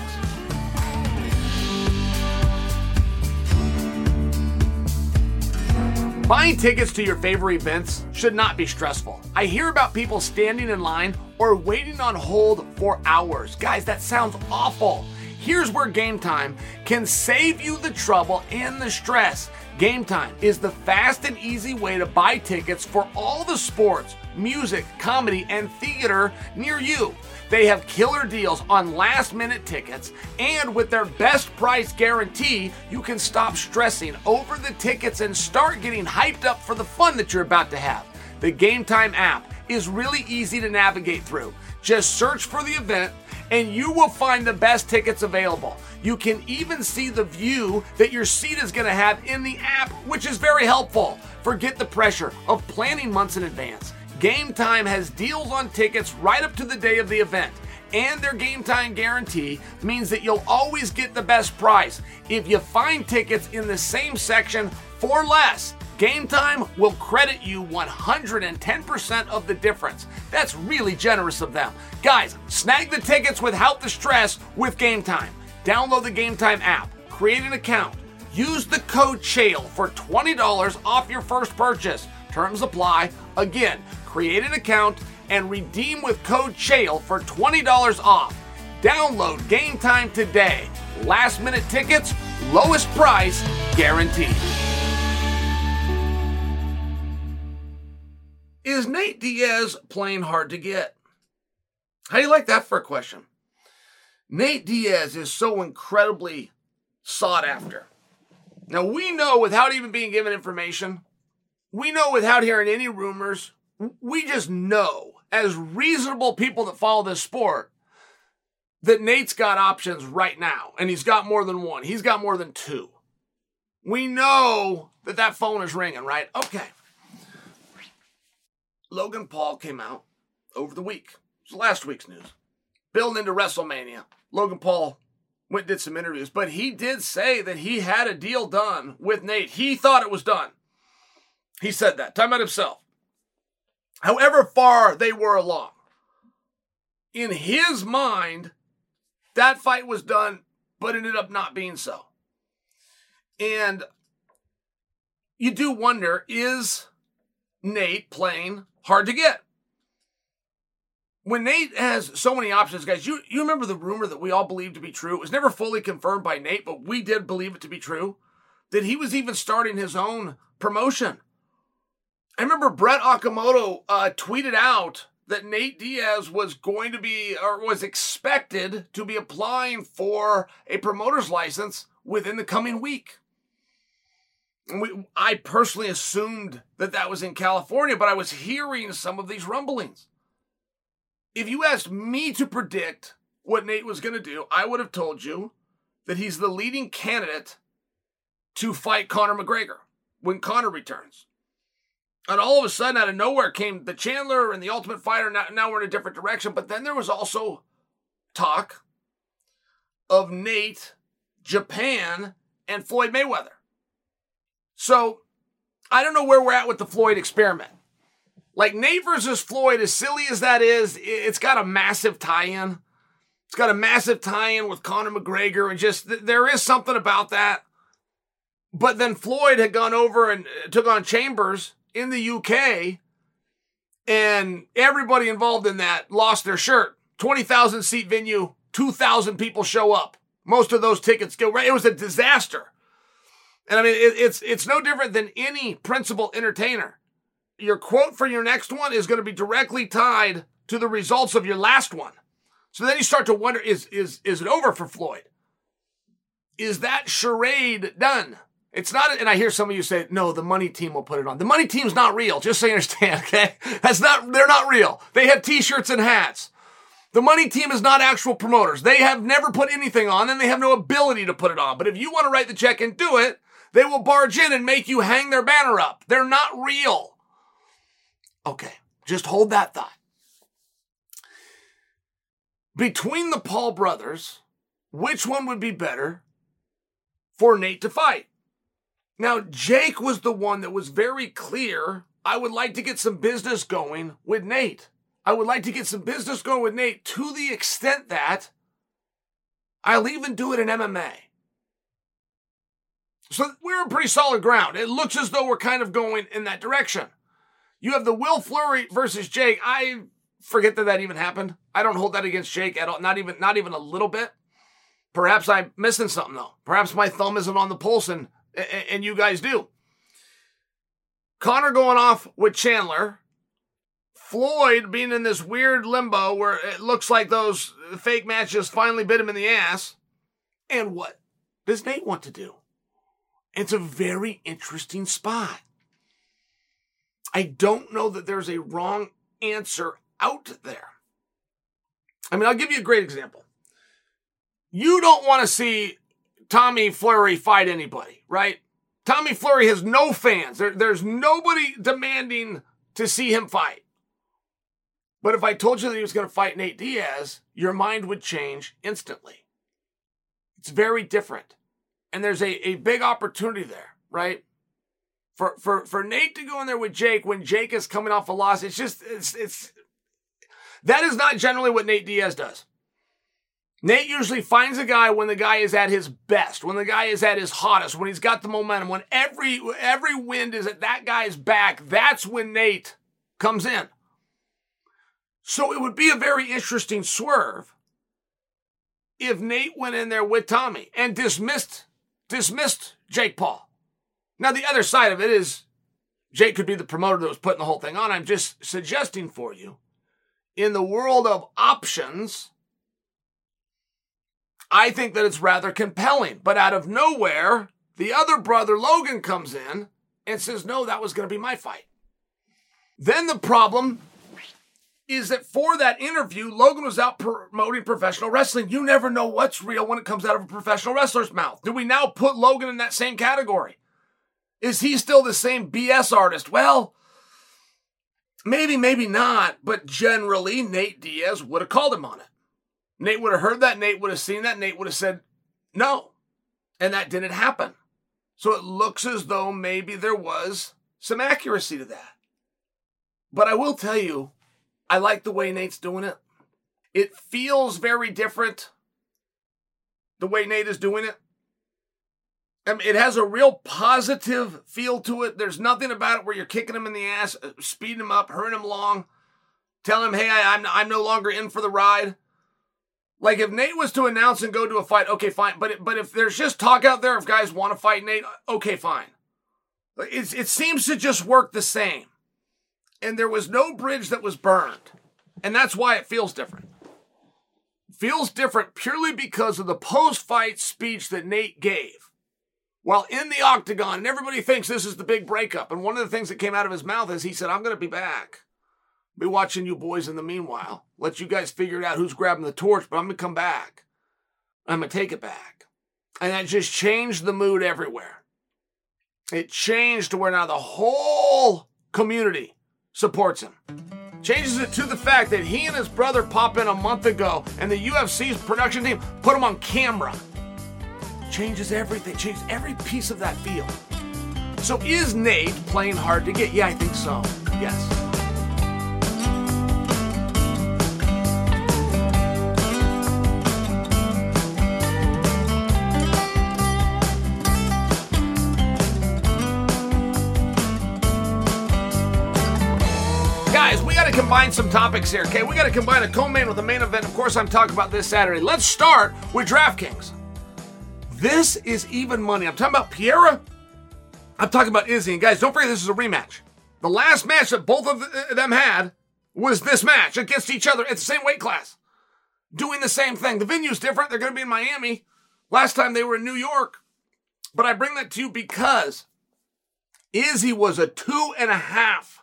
Buying tickets to your favorite events should not be stressful. I hear about people standing in line or waiting on hold for hours. Guys, that sounds awful. Here's where Game Time can save you the trouble and the stress. Game Time is the fast and easy way to buy tickets for all the sports, music, comedy, and theater near you. They have killer deals on last-minute tickets, and with their best price guarantee, you can stop stressing over the tickets and start getting hyped up for the fun that you're about to have. The Game Time app is really easy to navigate through. Just search for the event, and you will find the best tickets available. You can even see the view that your seat is going to have in the app, which is very helpful. Forget the pressure of planning months in advance. Game Time has deals on tickets right up to the day of the event, and their Game Time guarantee means that you'll always get the best price. If you find tickets in the same section for less, Game Time will credit you 110% of the difference. That's really generous of them. Guys, snag the tickets without the stress with Game Time. Download the Game Time app, create an account, use the code CHAEL for $20 off your first purchase. Terms apply. Again, create an account and redeem with code CHAEL for $20 off. Download Game Time today. Last minute tickets, lowest price guaranteed. Is Nate Diaz playing hard to get? How do you like that for a question? Nate Diaz is so incredibly sought after. Now, we know without even being given information, we know without hearing any rumors, we just know as reasonable people that follow this sport that Nate's got options right now, and he's got more than one. He's got more than two. We know that phone is ringing, right? Okay. Logan Paul came out over the week. It was last week's news. Building into WrestleMania. Logan Paul went and did some interviews, but he did say that he had a deal done with Nate. He thought it was done. He said that, talking about himself. However far they were along, in his mind, that fight was done, but ended up not being so. And you do wonder, is Nate playing hard to get? When Nate has so many options, guys, you remember the rumor that we all believed to be true? It was never fully confirmed by Nate, but we did believe it to be true, that he was even starting his own promotion. I remember Brett Okamoto tweeted out that Nate Diaz was going to be, or was expected to be applying for a promoter's license within the coming week. And I personally assumed that was in California, but I was hearing some of these rumblings. If you asked me to predict what Nate was going to do, I would have told you that he's the leading candidate to fight Conor McGregor when Conor returns. And all of a sudden, out of nowhere, came the Chandler and the Ultimate Fighter. Now we're in a different direction. But then there was also talk of Nate, Japan, and Floyd Mayweather. So I don't know where we're at with the Floyd experiment. Like, Nate versus Floyd, as silly as that is, it's got a massive tie-in. It's got a massive tie-in with Conor McGregor, and just, there is something about that. But then Floyd had gone over and took on Chambers in the UK, and everybody involved in that lost their shirt. 20,000 seat venue, 2,000 people show up. Most of those tickets go right. It was a disaster. And I mean, it's no different than any principal entertainer. Your quote for your next one is going to be directly tied to the results of your last one. So then you start to wonder, is it over for Floyd? Is that charade done? It's not, and I hear some of you say, no, the money team will put it on. The money team's not real, just so you understand, okay? They're not real. They have t-shirts and hats. The money team is not actual promoters. They have never put anything on, and they have no ability to put it on. But if you want to write the check and do it, they will barge in and make you hang their banner up. They're not real. Okay, just hold that thought. between the Paul brothers, which one would be better for Nate to fight? Now, Jake was the one that was very clear. I would like to get some business going with Nate. I would like to get some business going with Nate to the extent that I'll even do it in MMA. So we're on pretty solid ground. It looks as though we're kind of going in that direction. You have the Will Fleury versus Jake. I forget that even happened. I don't hold that against Jake at all. Not even a little bit. Perhaps I'm missing something though. Perhaps my thumb isn't on the pulse and you guys do. Conor going off with Chandler. Floyd being in this weird limbo where it looks like those fake matches finally bit him in the ass. And what does Nate want to do? It's a very interesting spot. I don't know that there's a wrong answer out there. I mean, I'll give you a great example. You don't want to see Tommy Fleury fight anybody, right? Tommy Fleury has no fans. There's nobody demanding to see him fight. But if I told you that he was going to fight Nate Diaz, your mind would change instantly. It's very different. And there's a big opportunity there, right? For Nate to go in there with Jake when Jake is coming off a loss, that is not generally what Nate Diaz does. Nate usually finds a guy when the guy is at his best, when the guy is at his hottest, when he's got the momentum, when every wind is at that guy's back. That's when Nate comes in. So it would be a very interesting swerve if Nate went in there with Tommy and dismissed Jake Paul. Now, the other side of it is Jake could be the promoter that was putting the whole thing on. I'm just suggesting for you, in the world of options, I think that it's rather compelling. But out of nowhere, the other brother, Logan, comes in and says, no, that was going to be my fight. Then the problem is that for that interview, Logan was out promoting professional wrestling. You never know what's real when it comes out of a professional wrestler's mouth. Do we now put Logan in that same category? Is he still the same BS artist? Well, maybe, maybe not, but generally Nate Diaz would have called him on it. Nate would have heard that, Nate would have seen that, Nate would have said no. And that didn't happen. So it looks as though maybe there was some accuracy to that. But I will tell you, I like the way Nate's doing it. It feels very different the way Nate is doing it. I mean, it has a real positive feel to it. There's nothing about it where you're kicking him in the ass, speeding him up, hurting him along, telling him, hey, I'm no longer in for the ride. Like if Nate was to announce and go to a fight, okay, fine. But if there's just talk out there, if guys want to fight Nate, okay, fine. It seems to just work the same. And there was no bridge that was burned. And that's why it feels different. It feels different purely because of the post-fight speech that Nate gave. While in the octagon, and everybody thinks this is the big breakup. And one of the things that came out of his mouth is he said, I'm going to be back. Be watching you boys in the meanwhile. Let you guys figure it out who's grabbing the torch, but I'm going to come back. I'm going to take it back. And that just changed the mood everywhere. It changed to where now the whole community supports him. Changes it to the fact that he and his brother pop in a month ago and the UFC's production team put him on camera. Changes everything, changes every piece of that feel. So is Nate playing hard to get? Yeah, I think so. Yes. Combine some topics here, okay? We got to combine a co-main with a main event. Of course, I'm talking about this Saturday. Let's start with DraftKings. This is even money. I'm talking about Piera. I'm talking about Izzy. And guys, don't forget this is a rematch. The last match that both of them had was this match against each other at the same weight class. Doing the same thing. The venue's different. They're going to be in Miami. Last time they were in New York. But I bring that to you because Izzy was a 2.5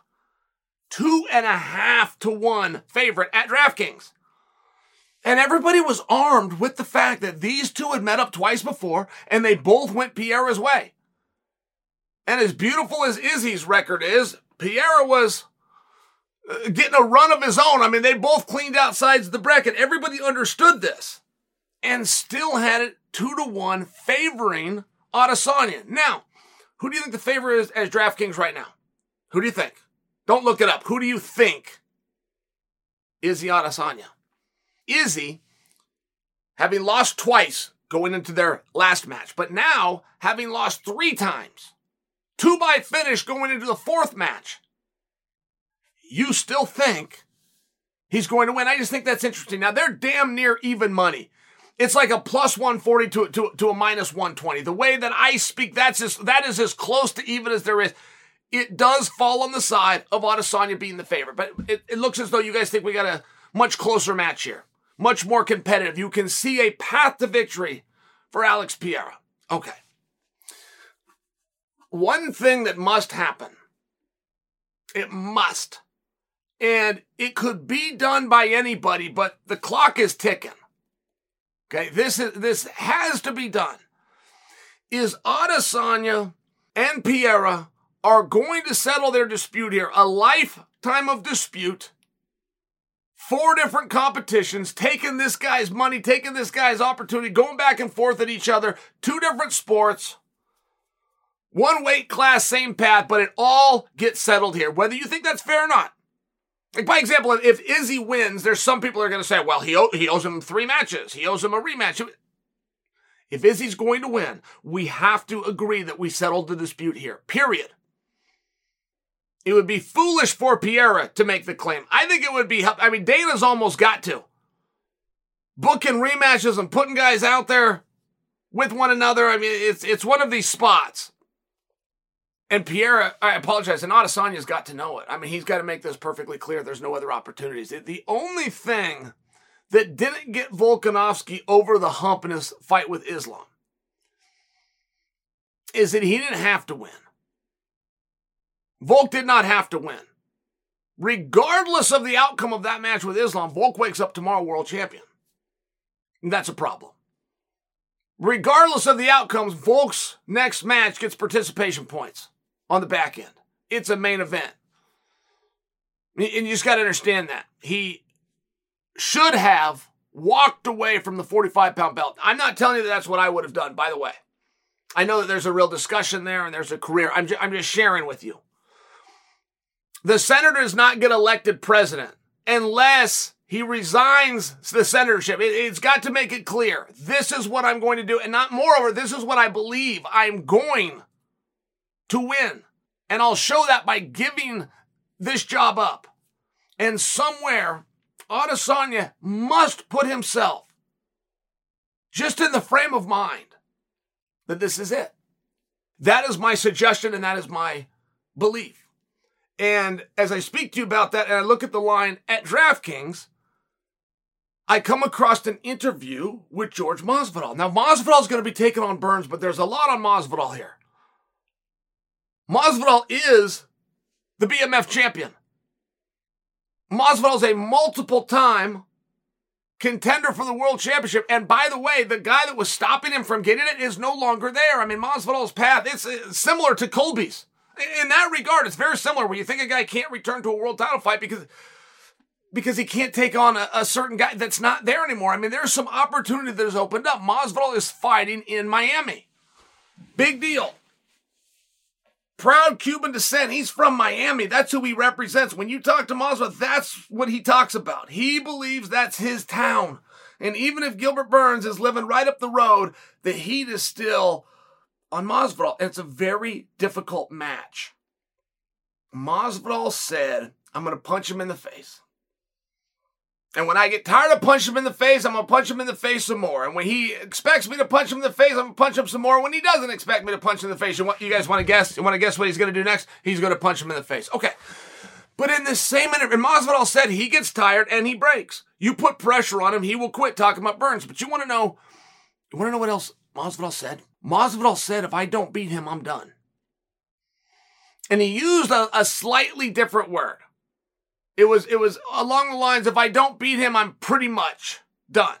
to 1 favorite at DraftKings. And everybody was armed with the fact that these two had met up twice before and they both went Piera's way. And as beautiful as Izzy's record is, Piera was getting a run of his own. I mean, they both cleaned out sides of the bracket. Everybody understood this and still had it 2-1 favoring Adesanya. Now, who do you think the favorite is as DraftKings right now? Who do you think? Don't look it up. Who do you think? Izzy Adesanya. Izzy, having lost twice going into their last match, but now having lost 3 times, 2 by finish going into the 4th match, you still think he's going to win. I just think that's interesting. Now, they're damn near even money. It's like a plus 140 to a minus 120. The way that I speak, that is as close to even as there is. It does fall on the side of Adesanya being the favorite, but it looks as though you guys think we got a much closer match here. Much more competitive. You can see a path to victory for Alex Pereira. Okay. One thing that must happen. It must. And it could be done by anybody, but the clock is ticking. Okay, this has to be done. Is Adesanya and Pereira are going to settle their dispute here. A lifetime of dispute. 4 different competitions, taking this guy's money, taking this guy's opportunity, going back and forth at each other. 2 different sports. 1 weight class, same path, but it all gets settled here. Whether you think that's fair or not. Like, by example, if Izzy wins, there's some people who are going to say, well, he owes him 3 matches. He owes him a rematch. If Izzy's going to win, we have to agree that we settled the dispute here. Period. It would be foolish for Pereira to make the claim. I think it would be, Dana's almost got to. Booking rematches and putting guys out there with one another. I mean, it's one of these spots. And Pereira, I apologize, and Adesanya's got to know it. I mean, he's got to make this perfectly clear. There's no other opportunities. The only thing that didn't get Volkanovski over the hump in his fight with Islam is that he didn't have to win. Volk did not have to win. Regardless of the outcome of that match with Islam, Volk wakes up tomorrow world champion. And that's a problem. Regardless of the outcomes, Volk's next match gets participation points on the back end. It's a main event. And you just got to understand that. He should have walked away from the 45-pound belt. I'm not telling you that that's what I would have done, by the way. I know that there's a real discussion there and there's a career. I'm just sharing with you. The senator does not get elected president unless he resigns the senatorship. It's got to make it clear. This is what I'm going to do. And not moreover, this is what I believe I'm going to win. And I'll show that by giving this job up. And somewhere, Adesanya must put himself just in the frame of mind that this is it. That is my suggestion and that is my belief. And as I speak to you about that and I look at the line at DraftKings, I come across an interview with George Masvidal. Now, Masvidal is going to be taking on Burns, but there's a lot on Masvidal here. Masvidal is the BMF champion. Masvidal is a multiple-time contender for the world championship. And by the way, the guy that was stopping him from getting it is no longer there. I mean, Masvidal's path, it's similar to Colby's. In that regard, it's very similar where you think a guy can't return to a world title fight because he can't take on a certain guy that's not there anymore. I mean, there's some opportunity that has opened up. Masvidal is fighting in Miami. Big deal. Proud Cuban descent. He's from Miami. That's who he represents. When you talk to Masvidal, that's what he talks about. He believes that's his town. And even if Gilbert Burns is living right up the road, the heat is still on Masvidal. It's a very difficult match. Masvidal said, I'm going to punch him in the face. And when I get tired of punching him in the face, I'm going to punch him in the face some more. And when he expects me to punch him in the face, I'm going to punch him some more. When he doesn't expect me to punch him in the face, you guys want to guess? You want to guess what he's going to do next? He's going to punch him in the face. Okay. But in this same interview, Masvidal said he gets tired and he breaks. You put pressure on him, he will quit talking about Burns. But you want to know what else Masvidal said? Masvidal said, if I don't beat him, I'm done. And he used a slightly different word. It was along the lines, if I don't beat him, I'm pretty much done.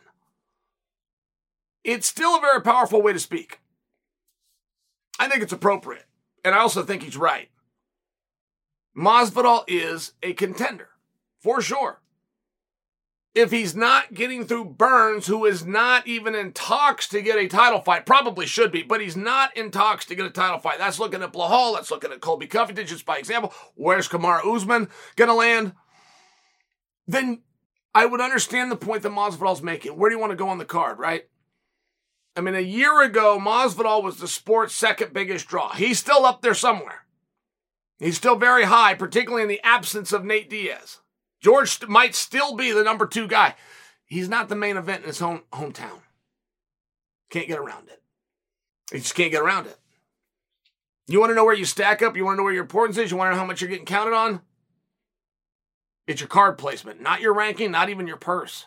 It's still a very powerful way to speak. I think it's appropriate. And I also think he's right. Masvidal is a contender. for sure. If he's not getting through Burns, who is not even in talks to get a title fight, probably should be, but he's not in talks to get a title fight. That's looking at Blahal, that's looking at Colby Covington, just by example. Where's Kamaru Usman going to land? Then I would understand the point that Masvidal's making. Where do you want to go on the card, right? I mean, a year ago, Masvidal was the sport's second biggest draw. He's still up there somewhere. He's still very high, particularly in the absence of Nate Diaz. George might still be the number 2 guy. He's not the main event in his hometown. Can't get around it. You just can't get around it. You want to know where you stack up? You want to know where your importance is? You want to know how much you're getting counted on? It's your card placement, not your ranking, not even your purse.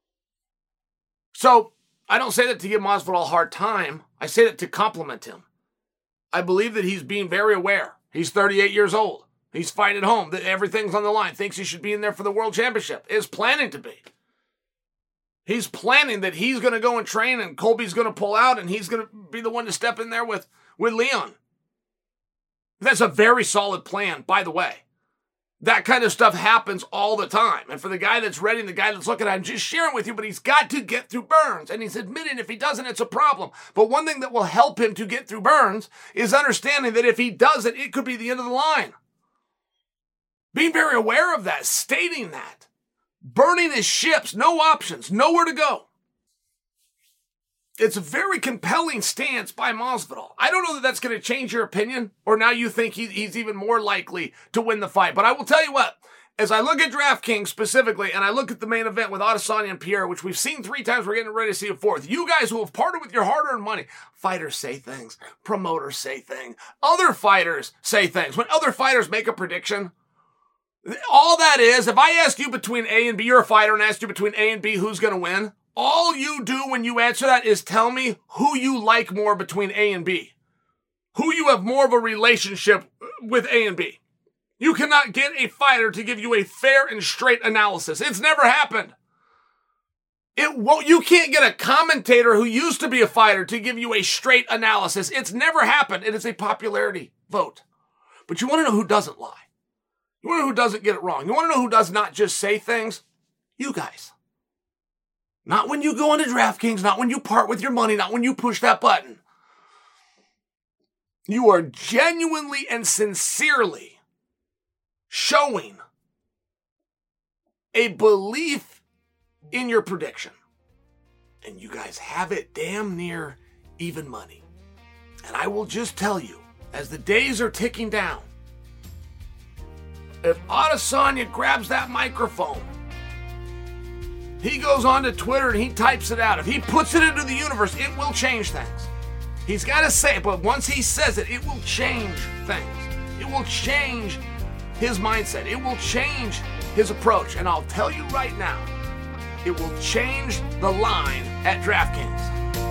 So, I don't say that to give Masvidal a hard time. I say that to compliment him. I believe that he's being very aware. He's 38 years old. He's fighting at home. That everything's on the line. Thinks he should be in there for the world championship. Is planning to be. He's planning that he's going to go and train and Colby's going to pull out and he's going to be the one to step in there with Leon. That's a very solid plan, by the way. That kind of stuff happens all the time. And for the guy that's ready and the guy that's looking at it, I'm just sharing with you, but he's got to get through Burns. And he's admitting if he doesn't, it's a problem. But one thing that will help him to get through Burns is understanding that if he doesn't, it could be the end of the line. Being very aware of that, stating that. Burning his ships, no options, nowhere to go. It's a very compelling stance by Masvidal. I don't know that that's going to change your opinion, or now you think he's even more likely to win the fight. But I will tell you what, as I look at DraftKings specifically, and I look at the main event with Adesanya and Pierre, which we've seen 3 times, we're getting ready to see a 4th. You guys who have parted with your hard-earned money, fighters say things, promoters say things, other fighters say things. When other fighters make a prediction, all that is, if I ask you between A and B, you're a fighter, and ask you between A and B, who's going to win? All you do when you answer that is tell me who you like more between A and B. Who you have more of a relationship with A and B. You cannot get a fighter to give you a fair and straight analysis. It's never happened. You can't get a commentator who used to be a fighter to give you a straight analysis. It's never happened. It is a popularity vote. But you want to know who doesn't lie. You want to know who doesn't get it wrong. You want to know who does not just say things? You guys. Not when you go into DraftKings, not when you part with your money, not when you push that button. You are genuinely and sincerely showing a belief in your prediction. And you guys have it damn near even money. And I will just tell you, as the days are ticking down, if Adesanya grabs that microphone, he goes on to Twitter and he types it out. If he puts it into the universe, it will change things. He's got to say it, but once he says it, it will change things. It will change his mindset. It will change his approach. And I'll tell you right now, it will change the line at DraftKings.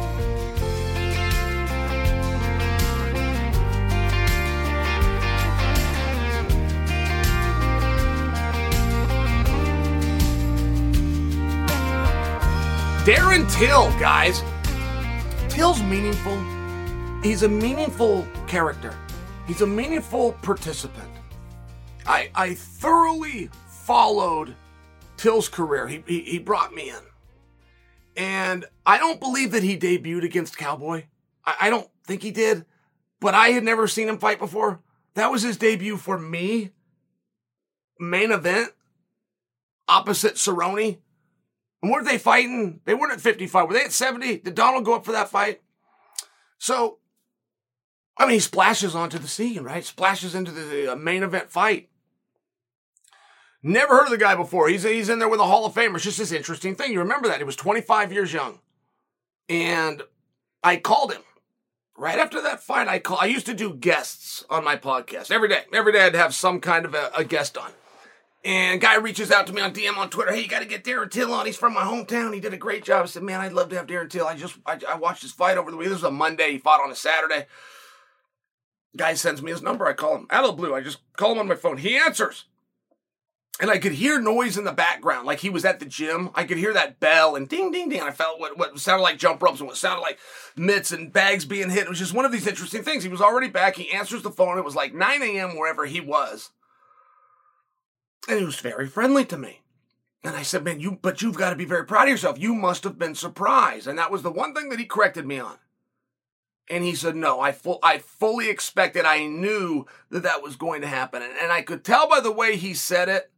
Darren Till, guys. Till's meaningful. He's a meaningful character. He's a meaningful participant. I thoroughly followed Till's career. He brought me in. And I don't believe that he debuted against Cowboy. I don't think he did. But I had never seen him fight before. That was his debut for me. Main event. Opposite Cerrone. And what are they fighting? They weren't at 55. Were they at 70? Did Donald go up for that fight? So, I mean, he splashes onto the scene, right? Splashes into the main event fight. Never heard of the guy before. He's in there with a Hall of Famer. It's just this interesting thing. You remember that. He was 25 years young. And I called him. Right after that fight, I used to do guests on my podcast. Every day. Every day I'd have some kind of a guest on. And guy reaches out to me on DM on Twitter. Hey, you got to get Darren Till on. He's from my hometown. He did a great job. I said, man, I'd love to have Darren Till. I watched his fight over the week. This was a Monday. He fought on a Saturday. Guy sends me his number. I call him out of the blue. I just call him on my phone. He answers. And I could hear noise in the background, like he was at the gym. I could hear that bell and ding, ding, ding. And I felt what sounded like jump ropes and what sounded like mitts and bags being hit. It was just one of these interesting things. He was already back. He answers the phone. It was like 9 a.m. wherever he was. And he was very friendly to me. And I said, man, you've got to be very proud of yourself. You must have been surprised. And that was the one thing that he corrected me on. And he said, no, I fully expected, I knew that was going to happen. And I could tell by the way he said it,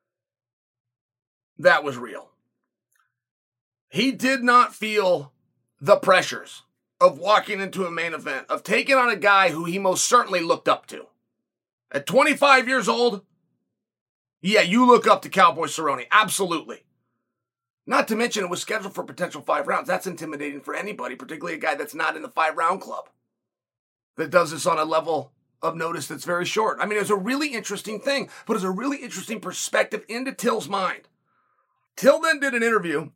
that was real. He did not feel the pressures of walking into a main event, of taking on a guy who he most certainly looked up to. At 25 years old, yeah, you look up to Cowboy Cerrone. Absolutely. Not to mention it was scheduled for potential 5 rounds. That's intimidating for anybody, particularly a guy that's not in the 5-round club, that does this on a level of notice that's very short. I mean, it was a really interesting thing, but it's a really interesting perspective into Till's mind. Till then did an interview,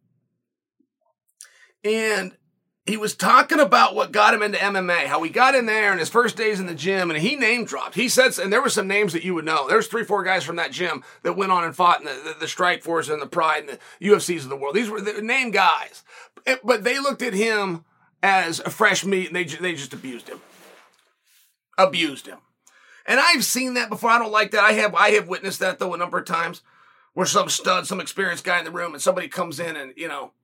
and he was talking about what got him into MMA, how he got in there and his first days in the gym, and he name dropped. He said, and there were some names that you would know. There's 3-4 guys from that gym that went on and fought in the Strikeforce and the Pride and the UFCs of the world. These were the name guys. But they looked at him as a fresh meat, and they just abused him. And I've seen that before. I don't like that. I have witnessed that, though, a number of times, where some stud, some experienced guy in the room, and somebody comes in and,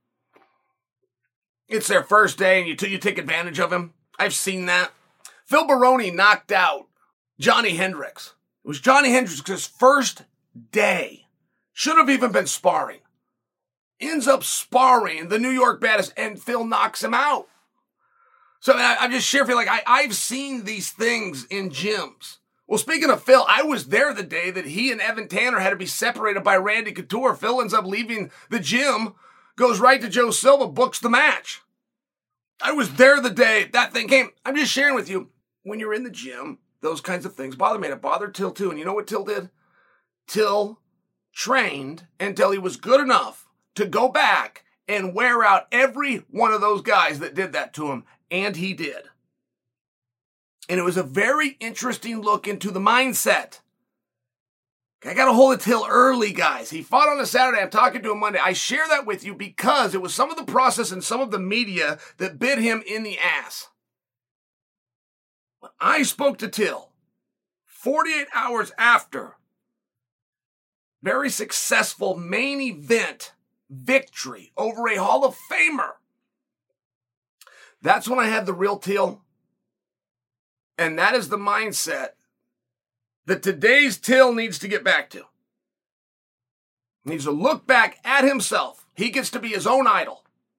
it's their first day and you take advantage of him. I've seen that. Phil Baroni knocked out Johnny Hendricks. It was Johnny Hendricks' first day. Should have even been sparring. Ends up sparring the New York baddest, and Phil knocks him out. So I'm just feeling like I've seen these things in gyms. Well, speaking of Phil, I was there the day that he and Evan Tanner had to be separated by Randy Couture. Phil ends up leaving the gym, goes right to Joe Silva, books the match. I was there the day that thing came. I'm just sharing with you, when you're in the gym, those kinds of things bother me. It bothered Till too. And you know what Till did? Till trained until he was good enough to go back and wear out every one of those guys that did that to him. And he did. And it was a very interesting look into the mindset. I got a hold of Till early, guys. He fought on a Saturday. I'm talking to him Monday. I share that with you because it was some of the process and some of the media that bit him in the ass. When I spoke to Till 48 hours after very successful main event victory over a Hall of Famer, that's when I had the real Till. And that is the mindset that today's Till needs to get back to. He needs to look back at himself. He gets to be his own idol.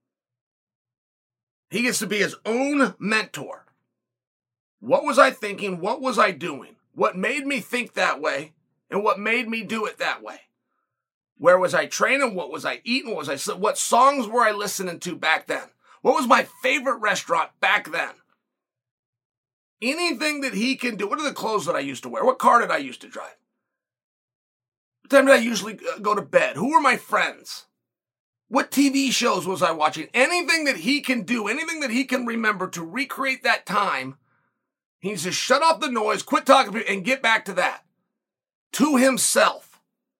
He gets to be his own mentor. What was I thinking? What was I doing? What made me think that way? And what made me do it that way? Where was I training? What was I eating? What songs were I listening to back then? What was my favorite restaurant back then? Anything that he can do. What are the clothes that I used to wear? What car did I used to drive? What time did I usually go to bed? Who were my friends? What TV shows was I watching? Anything that he can do, anything that he can remember to recreate that time, he needs to shut off the noise, quit talking to people, and get back to that. To himself.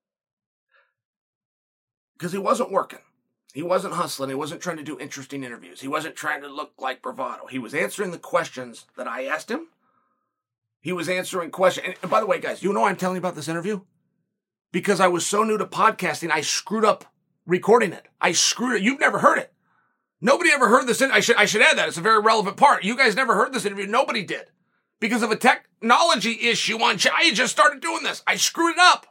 Because he wasn't working. He wasn't hustling. He wasn't trying to do interesting interviews. He wasn't trying to look like bravado. He was answering the questions that I asked him. He was answering questions. And by the way, guys, you know why I'm telling you about this interview? Because I was so new to podcasting, I screwed up recording it. I screwed it. You've never heard it. Nobody ever heard this. I should add that. It's a very relevant part. You guys never heard this interview. Nobody did. Because of a technology issue I just started doing this. I screwed it up.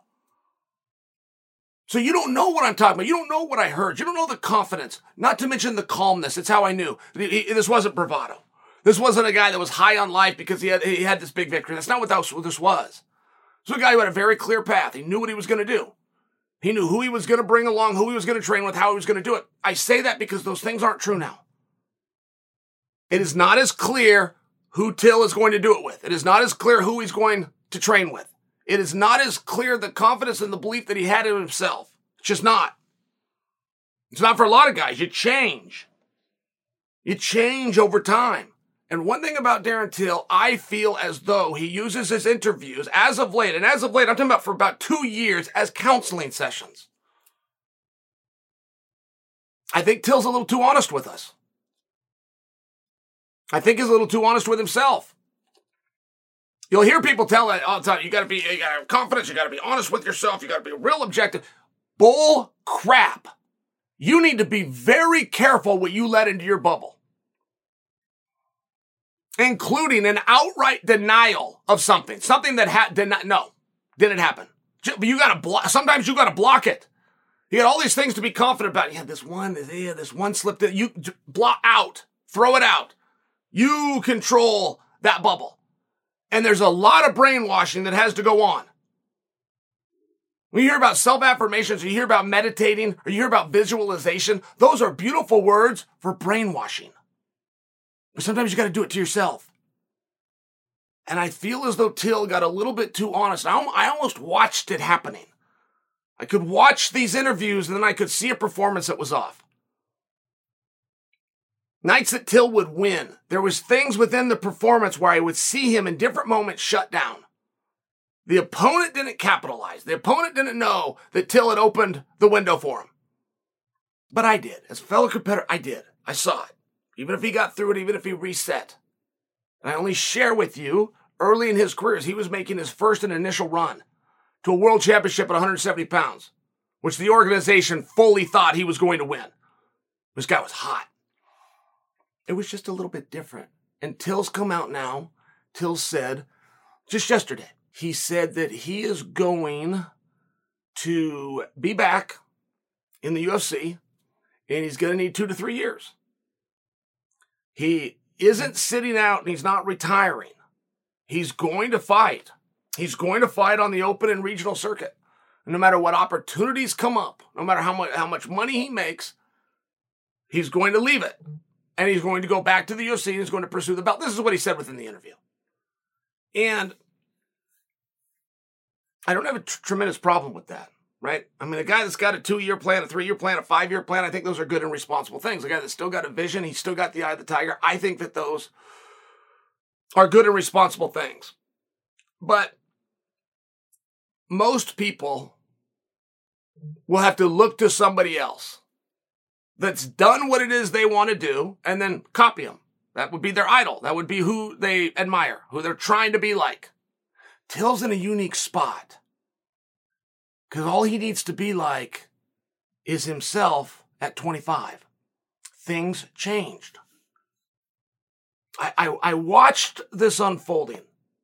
So you don't know what I'm talking about. You don't know what I heard. You don't know the confidence. Not to mention the calmness. It's how I knew. This wasn't bravado. This wasn't a guy that was high on life because he had this big victory. That's not what this was. This was a guy who had a very clear path. He knew what he was going to do. He knew who he was going to bring along, who he was going to train with, how he was going to do it. I say that because those things aren't true now. It is not as clear who Till is going to do it with. It is not as clear who he's going to train with. It is not as clear the confidence and the belief that he had in himself. It's just not. It's not for a lot of guys. You change. You change over time. And one thing about Darren Till, I feel as though he uses his interviews as of late, I'm talking about for about 2 years, as counseling sessions. I think Till's a little too honest with us. I think he's a little too honest with himself. You'll hear people tell that all the time. You got to have confidence. You got to be honest with yourself. You got to be real objective. Bull crap. You need to be very careful what you let into your bubble, including an outright denial of something that didn't happen. You got to block. Sometimes you got to block it. You got all these things to be confident about. Yeah, this one slipped in. You block out, throw it out. You control that bubble. And there's a lot of brainwashing that has to go on. When you hear about self-affirmations, or you hear about meditating, or you hear about visualization, those are beautiful words for brainwashing. But sometimes you got to do it to yourself. And I feel as though Till got a little bit too honest. I almost watched it happening. I could watch these interviews and then I could see a performance that was off. Nights that Till would win, there was things within the performance where I would see him in different moments shut down. The opponent didn't capitalize. The opponent didn't know that Till had opened the window for him. But I did. As a fellow competitor, I did. I saw it. Even if he got through it, even if he reset. And I only share with you, early in his career, he was making his first and initial run to a world championship at 170 pounds, which the organization fully thought he was going to win. This guy was hot. It was just a little bit different. And Till's come out now. Till said, just yesterday, he said that he is going to be back in the UFC, and he's going to need 2 to 3 years. He isn't sitting out, and he's not retiring. He's going to fight. He's going to fight on the open and regional circuit. And no matter what opportunities come up, no matter how much money he makes, he's going to leave it. And he's going to go back to the UFC and he's going to pursue the belt. This is what he said within the interview. And I don't have a tremendous problem with that, right? I mean, a guy that's got a 2-year plan, a 3-year plan, a 5-year plan, I think those are good and responsible things. A guy that's still got a vision, he's still got the eye of the tiger. I think that those are good and responsible things. But most people will have to look to somebody else that's done what it is they want to do and then copy them. That would be their idol. That would be who they admire, who they're trying to be like. Till's in a unique spot because all he needs to be like is himself at 25. Things changed. I watched this unfolding.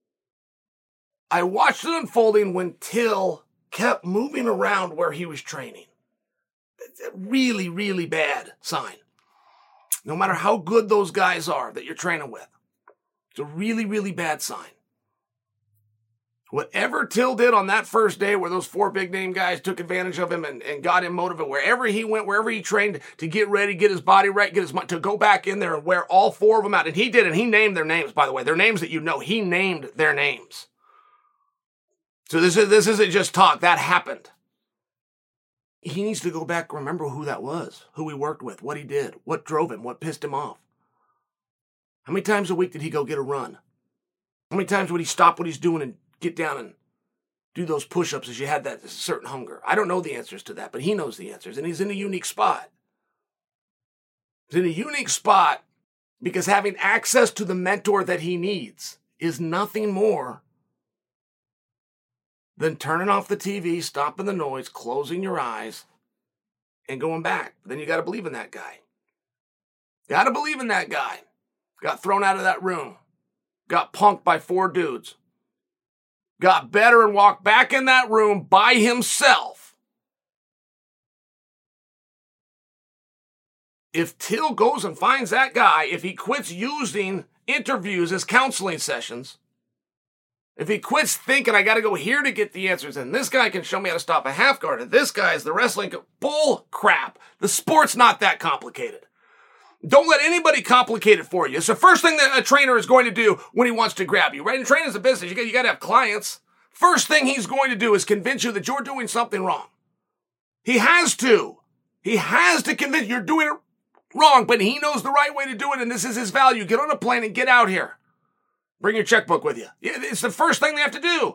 I watched it unfolding when Till kept moving around where he was training. It's a really, really bad sign. No matter how good those guys are that you're training with, it's a really, really bad sign. Whatever Till did on that first day where those 4 big name guys took advantage of him and got him motivated, wherever he went, wherever he trained to get ready, get his body right, to go back in there and wear all 4 of them out. And he did, and he named their names, by the way. Their names that you know. He named their names. So this isn't just talk. That happened. He needs to go back, remember who that was, who he worked with, what he did, what drove him, what pissed him off. How many times a week did he go get a run? How many times would he stop what he's doing and get down and do those push-ups as you had that certain hunger? I don't know the answers to that, but he knows the answers, and he's in a unique spot. He's in a unique spot because having access to the mentor that he needs is nothing more than turning off the TV, stopping the noise, closing your eyes, and going back. But then you got to believe in that guy. Got to believe in that guy. Got thrown out of that room. Got punked by 4 dudes. Got better and walked back in that room by himself. If Till goes and finds that guy, if he quits using interviews as counseling sessions, if he quits thinking, I got to go here to get the answers, and this guy can show me how to stop a half guard, and this guy is the wrestling, bull crap. The sport's not that complicated. Don't let anybody complicate it for you. It's the first thing that a trainer is going to do when he wants to grab you, right? And training's a business. You got to have clients. First thing he's going to do is convince you that you're doing something wrong. He has to. He has to convince you you're doing it wrong, but he knows the right way to do it, and this is his value. Get on a plane and get out here. Bring your checkbook with you. It's the first thing they have to do.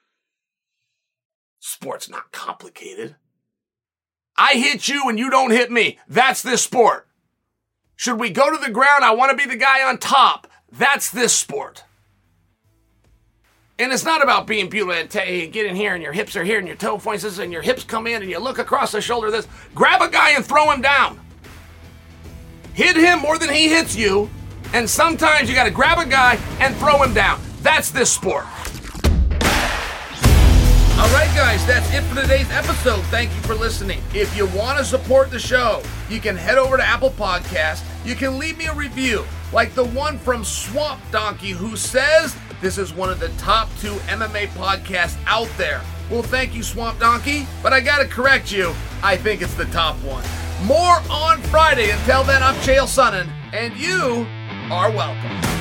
Sport's not complicated. I hit you and you don't hit me. That's this sport. Should we go to the ground? I want to be the guy on top. That's this sport. And it's not about being beautiful and get in here and your hips are here and your toe points this and your hips come in and you look across the shoulder this. Grab a guy and throw him down. Hit him more than he hits you. And sometimes you got to grab a guy and throw him down. That's this sport. All right, guys, that's it for today's episode. Thank you for listening. If you want to support the show, you can head over to Apple Podcasts. You can leave me a review, like the one from Swamp Donkey, who says this is one of the top 2 MMA podcasts out there. Well, thank you, Swamp Donkey, but I got to correct you. I think it's the top one. More on Friday. Until then, I'm Chael Sonnen, and you are welcome.